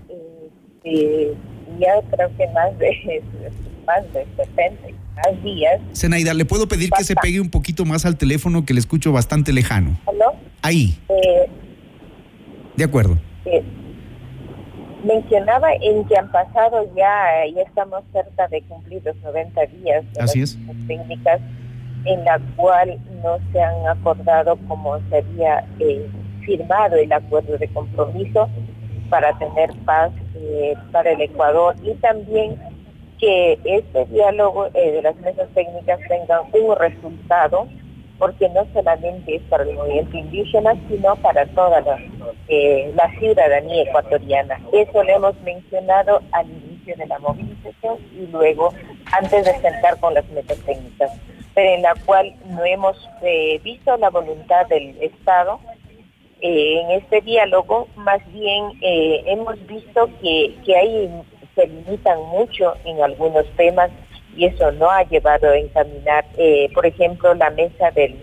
ya creo que más de 70 más días. Zenaida, ¿le puedo pedir que se pegue un poquito más al teléfono, que le escucho bastante lejano? ¿Aló? Ahí. De acuerdo. Mencionaba en que han pasado ya estamos cerca de cumplir los 90 días de Así las es. técnicas en la cual no se han acordado como se había firmado el acuerdo de compromiso para tener paz para el Ecuador, y también que este diálogo de las mesas técnicas tenga un resultado, porque no solamente es para el movimiento indígena, sino para toda la ciudadanía ecuatoriana. Eso lo hemos mencionado al inicio de la movilización y luego antes de sentar con las mesas técnicas, pero en la cual no hemos visto la voluntad del Estado en este diálogo. Más bien hemos visto que ahí se limitan mucho en algunos temas, y eso no ha llevado a encaminar, por ejemplo, la mesa del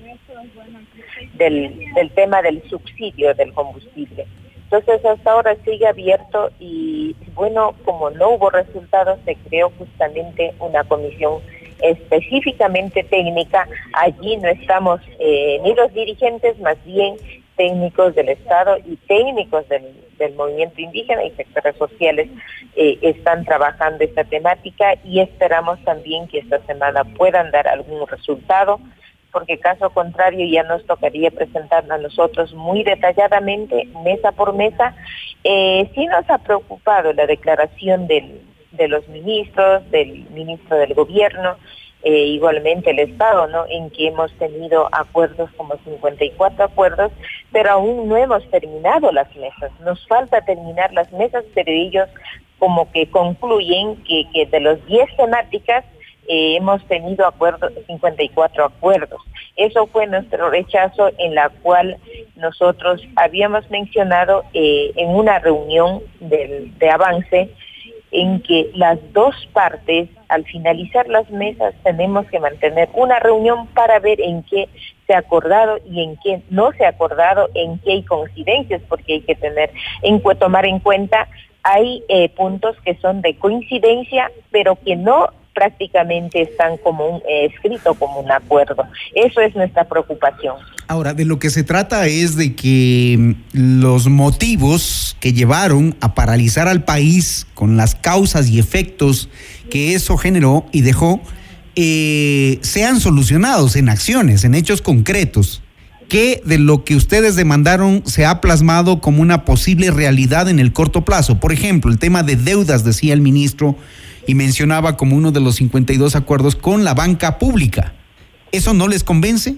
tema del subsidio del combustible. Entonces, hasta ahora sigue abierto y, bueno, como no hubo resultados, se creó justamente una comisión específicamente técnica. Allí no estamos ni los dirigentes, más bien técnicos del Estado y técnicos del movimiento indígena y sectores sociales están trabajando esta temática, y esperamos también que esta semana puedan dar algún resultado, porque caso contrario ya nos tocaría presentar a nosotros muy detalladamente, mesa por mesa. Sí nos ha preocupado la declaración de los ministros, del ministro del gobierno, igualmente el Estado, ¿no? En que hemos tenido acuerdos, como 54 acuerdos, pero aún no hemos terminado las mesas. Nos falta terminar las mesas, pero ellos como que concluyen que de los 10 temáticas hemos tenido acuerdos, 54 acuerdos. Eso fue nuestro rechazo, en la cual nosotros habíamos mencionado en una reunión de avance, en que las dos partes, al finalizar las mesas, tenemos que mantener una reunión para ver en qué se ha acordado y en qué no se ha acordado, en qué hay coincidencias, porque hay que tomar en cuenta, hay puntos que son de coincidencia, pero que no prácticamente están como escrito como un acuerdo. Eso es nuestra preocupación. Ahora, de lo que se trata es de que los motivos que llevaron a paralizar al país, con las causas y efectos que eso generó y dejó, sean solucionados en acciones, en hechos concretos. ¿Qué de lo que ustedes demandaron se ha plasmado como una posible realidad en el corto plazo? Por ejemplo, el tema de deudas, decía el ministro, y mencionaba como uno de los 52 acuerdos con la banca pública. ¿Eso no les convence?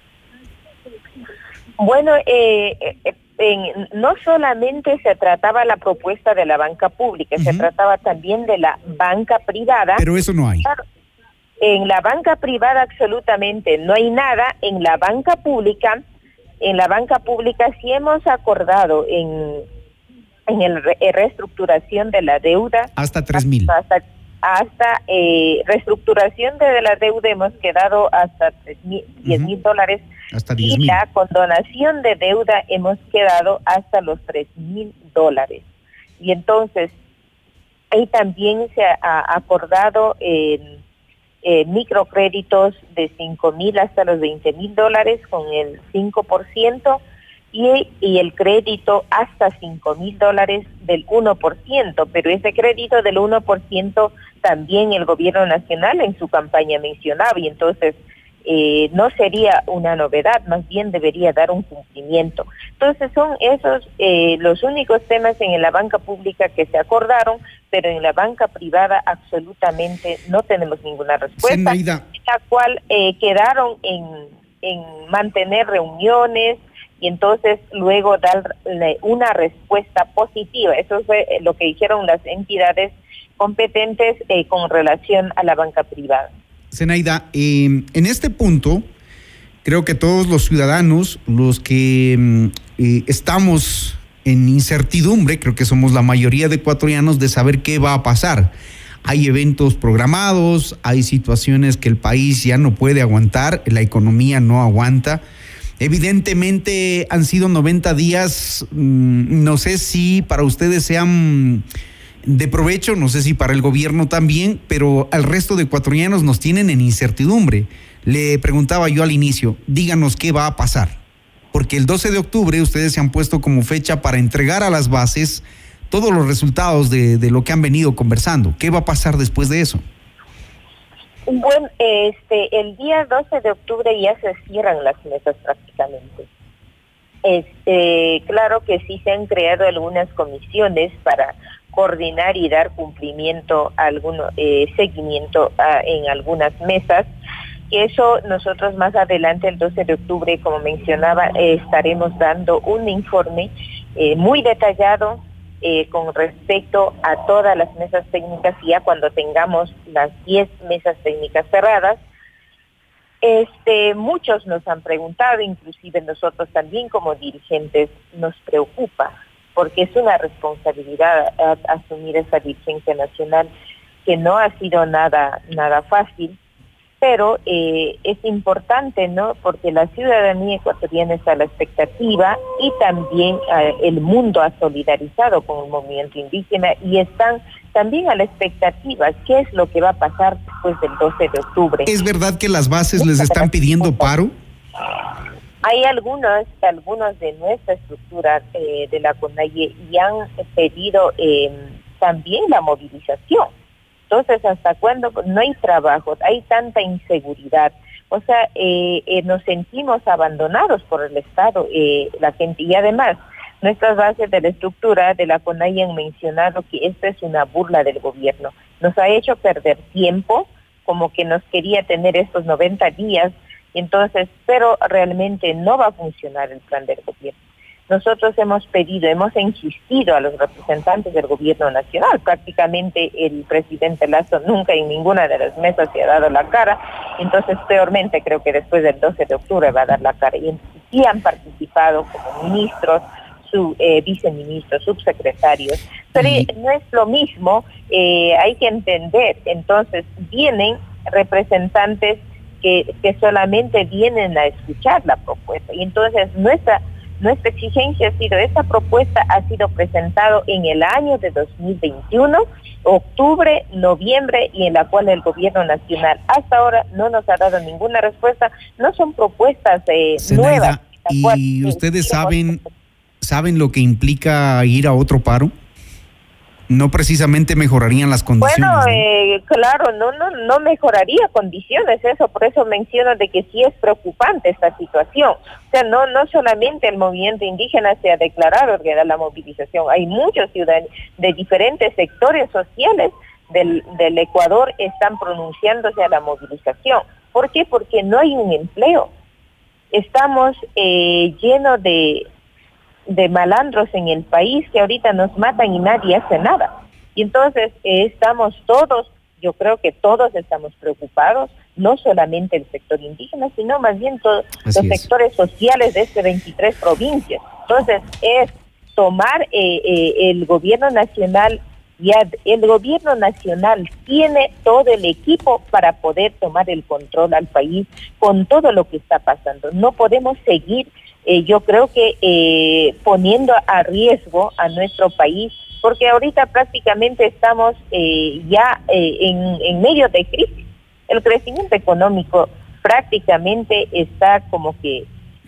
Bueno, no solamente se trataba la propuesta de la banca pública, se trataba también de la banca privada. Pero eso no hay. Claro, en la banca privada absolutamente no hay nada. En la banca pública sí hemos acordado en reestructuración de la deuda. Hasta 3,000. Hasta reestructuración de la deuda hemos quedado hasta $10,000. Hasta y la condonación de deuda hemos quedado hasta los $3,000. Y entonces, ahí también se ha acordado microcréditos de 5,000 hasta los $20,000 con el 5%, y el crédito hasta $5,000 del 1%, pero ese crédito del 1% también el gobierno nacional en su campaña mencionaba, y entonces no sería una novedad, más bien debería dar un cumplimiento. Entonces son esos los únicos temas en la banca pública que se acordaron, pero en la banca privada absolutamente no tenemos ninguna respuesta, Zenaida, la cual quedaron en mantener reuniones y entonces luego darle una respuesta positiva. Eso fue lo que dijeron las entidades competentes con relación a la banca privada. Zenaida, en este punto, creo que todos los ciudadanos, los que estamos en incertidumbre, creo que somos la mayoría de ecuatorianos, de saber qué va a pasar. hay eventos programados, hay situaciones que el país ya no puede aguantar, la economía no aguanta. Evidentemente han sido 90 días, no sé si para ustedes sean de provecho, no sé si para el gobierno también, pero al resto de ecuatorianos nos tienen en incertidumbre. Le preguntaba yo al inicio, díganos qué va a pasar, porque el 12 de octubre ustedes se han puesto como fecha para entregar a las bases todos los resultados de lo que han venido conversando. ¿Qué va a pasar después de eso? Bueno, el día 12 de octubre ya se cierran las mesas prácticamente. Claro que sí se han creado algunas comisiones para coordinar y dar cumplimiento a seguimiento en algunas mesas. Eso nosotros más adelante, el 12 de octubre, como mencionaba, estaremos dando un informe muy detallado con respecto a todas las mesas técnicas, y ya cuando tengamos las 10 mesas técnicas cerradas. Muchos nos han preguntado, inclusive nosotros también como dirigentes nos preocupa, porque es una responsabilidad asumir esa dirigencia nacional que no ha sido nada fácil, pero es importante, ¿no? Porque la ciudadanía ecuatoriana está a la expectativa y también el mundo ha solidarizado con el movimiento indígena y están también a la expectativa qué es lo que va a pasar después del 12 de octubre. ¿Es verdad que las bases les están pidiendo paro? Hay algunos de nuestra estructura de la CONAIE y han pedido también la movilización. Entonces, ¿hasta cuándo? No hay trabajo, hay tanta inseguridad. O sea, nos sentimos abandonados por el Estado, la gente. Y además, nuestras bases de la estructura de la CONAIE han mencionado que esto es una burla del gobierno. Nos ha hecho perder tiempo, como que nos quería tener estos 90 días, entonces, pero realmente no va a funcionar el plan del gobierno. Nosotros hemos insistido a los representantes del gobierno nacional. Prácticamente el presidente Lasso nunca en ninguna de las mesas se ha dado la cara, entonces peormente creo que después del 12 de octubre va a dar la cara. Y sí han participado como ministros, viceministros, subsecretarios, pero no es lo mismo, hay que entender. Entonces vienen representantes que solamente vienen a escuchar la propuesta, y entonces nuestra exigencia ha sido, esta propuesta ha sido presentado en el año de 2021, octubre, noviembre, y en la cual el gobierno nacional hasta ahora no nos ha dado ninguna respuesta. No son propuestas nuevas. ¿Y ustedes saben lo que implica ir a otro paro? No precisamente mejorarían las condiciones. Bueno, claro, no mejoraría condiciones, eso, por eso menciono de que sí es preocupante esta situación. O sea, no solamente el movimiento indígena se ha declarado que da la movilización, hay muchos ciudadanos de diferentes sectores sociales del Ecuador están pronunciándose a la movilización. ¿Por qué? Porque no hay un empleo. Estamos llenos de malandros en el país que ahorita nos matan y nadie hace nada. Y entonces estamos todos, yo creo que todos estamos preocupados, no solamente el sector indígena, sino más bien todos los sectores sociales de 23 provincias. Entonces es tomar el gobierno nacional, el gobierno nacional tiene todo el equipo para poder tomar el control al país con todo lo que está pasando. No podemos seguir yo creo que poniendo a riesgo a nuestro país, porque ahorita prácticamente estamos ya en medio de crisis. El crecimiento económico prácticamente está como que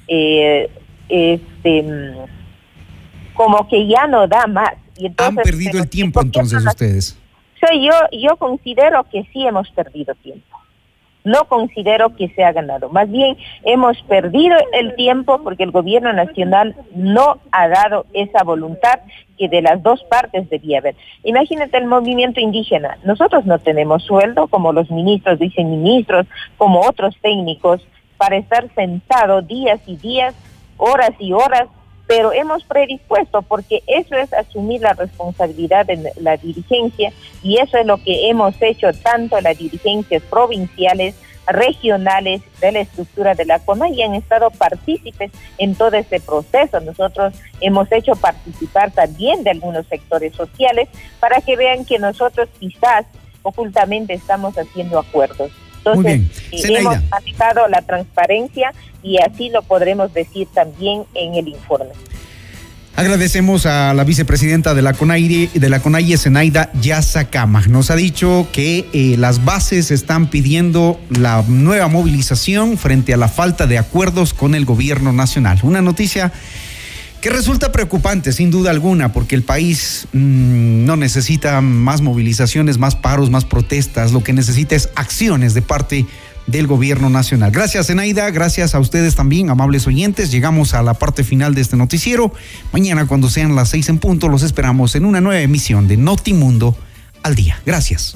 ya no da más. Y entonces, ¿han perdido el tiempo entonces ustedes? Yo considero que sí hemos perdido tiempo. No considero que se ha ganado. Más bien hemos perdido el tiempo porque el gobierno nacional no ha dado esa voluntad que de las dos partes debía haber. Imagínate el movimiento indígena. Nosotros no tenemos sueldo como los ministros, viceministros, como otros técnicos, para estar sentados días y días, horas y horas, pero hemos predispuesto, porque eso es asumir la responsabilidad de la dirigencia, y eso es lo que hemos hecho tanto las dirigencias provinciales, regionales de la estructura de la CONAIE, y han estado partícipes en todo este proceso. Nosotros hemos hecho participar también de algunos sectores sociales para que vean que nosotros quizás ocultamente estamos haciendo acuerdos. Entonces, hemos manejado la transparencia y así lo podremos decir también en el informe. Agradecemos a la vicepresidenta de la CONAIE, Zenaida Yazzacama. Nos ha dicho que las bases están pidiendo la nueva movilización frente a la falta de acuerdos con el gobierno nacional. Una noticia que resulta preocupante, sin duda alguna, porque el país no necesita más movilizaciones, más paros, más protestas. Lo que necesita es acciones de parte del gobierno nacional. Gracias, Zenaida, gracias a ustedes también, amables oyentes. Llegamos a la parte final de este noticiero. Mañana, cuando sean las 6 en punto, los esperamos en una nueva emisión de Notimundo al Día. Gracias.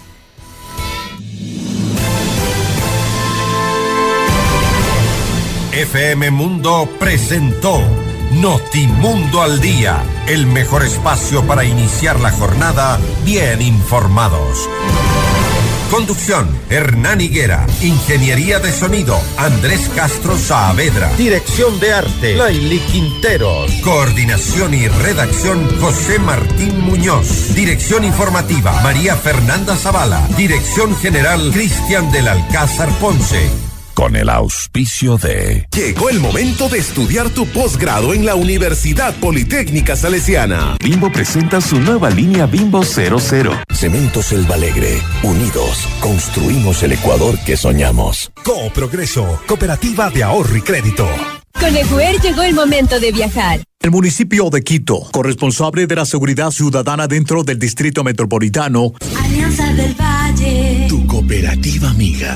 FM Mundo presentó Notimundo al Día, el mejor espacio para iniciar la jornada bien informados. Conducción, Hernán Higuera. Ingeniería de sonido, Andrés Castro Saavedra. Dirección de arte, Laili Quinteros. Coordinación y redacción, José Martín Muñoz. Dirección informativa, María Fernanda Zavala. Dirección general, Cristian del Alcázar Ponce. Con el auspicio de... Llegó el momento de estudiar tu posgrado en la Universidad Politécnica Salesiana. Bimbo presenta su nueva línea Bimbo 00. Cementos El Alegre. Unidos, construimos el Ecuador que soñamos. Coprogreso, Cooperativa de Ahorro y Crédito. Con Ejuer llegó el momento de viajar. El municipio de Quito, corresponsable de la seguridad ciudadana dentro del Distrito Metropolitano. Alianza del Valle. Tu cooperativa amiga.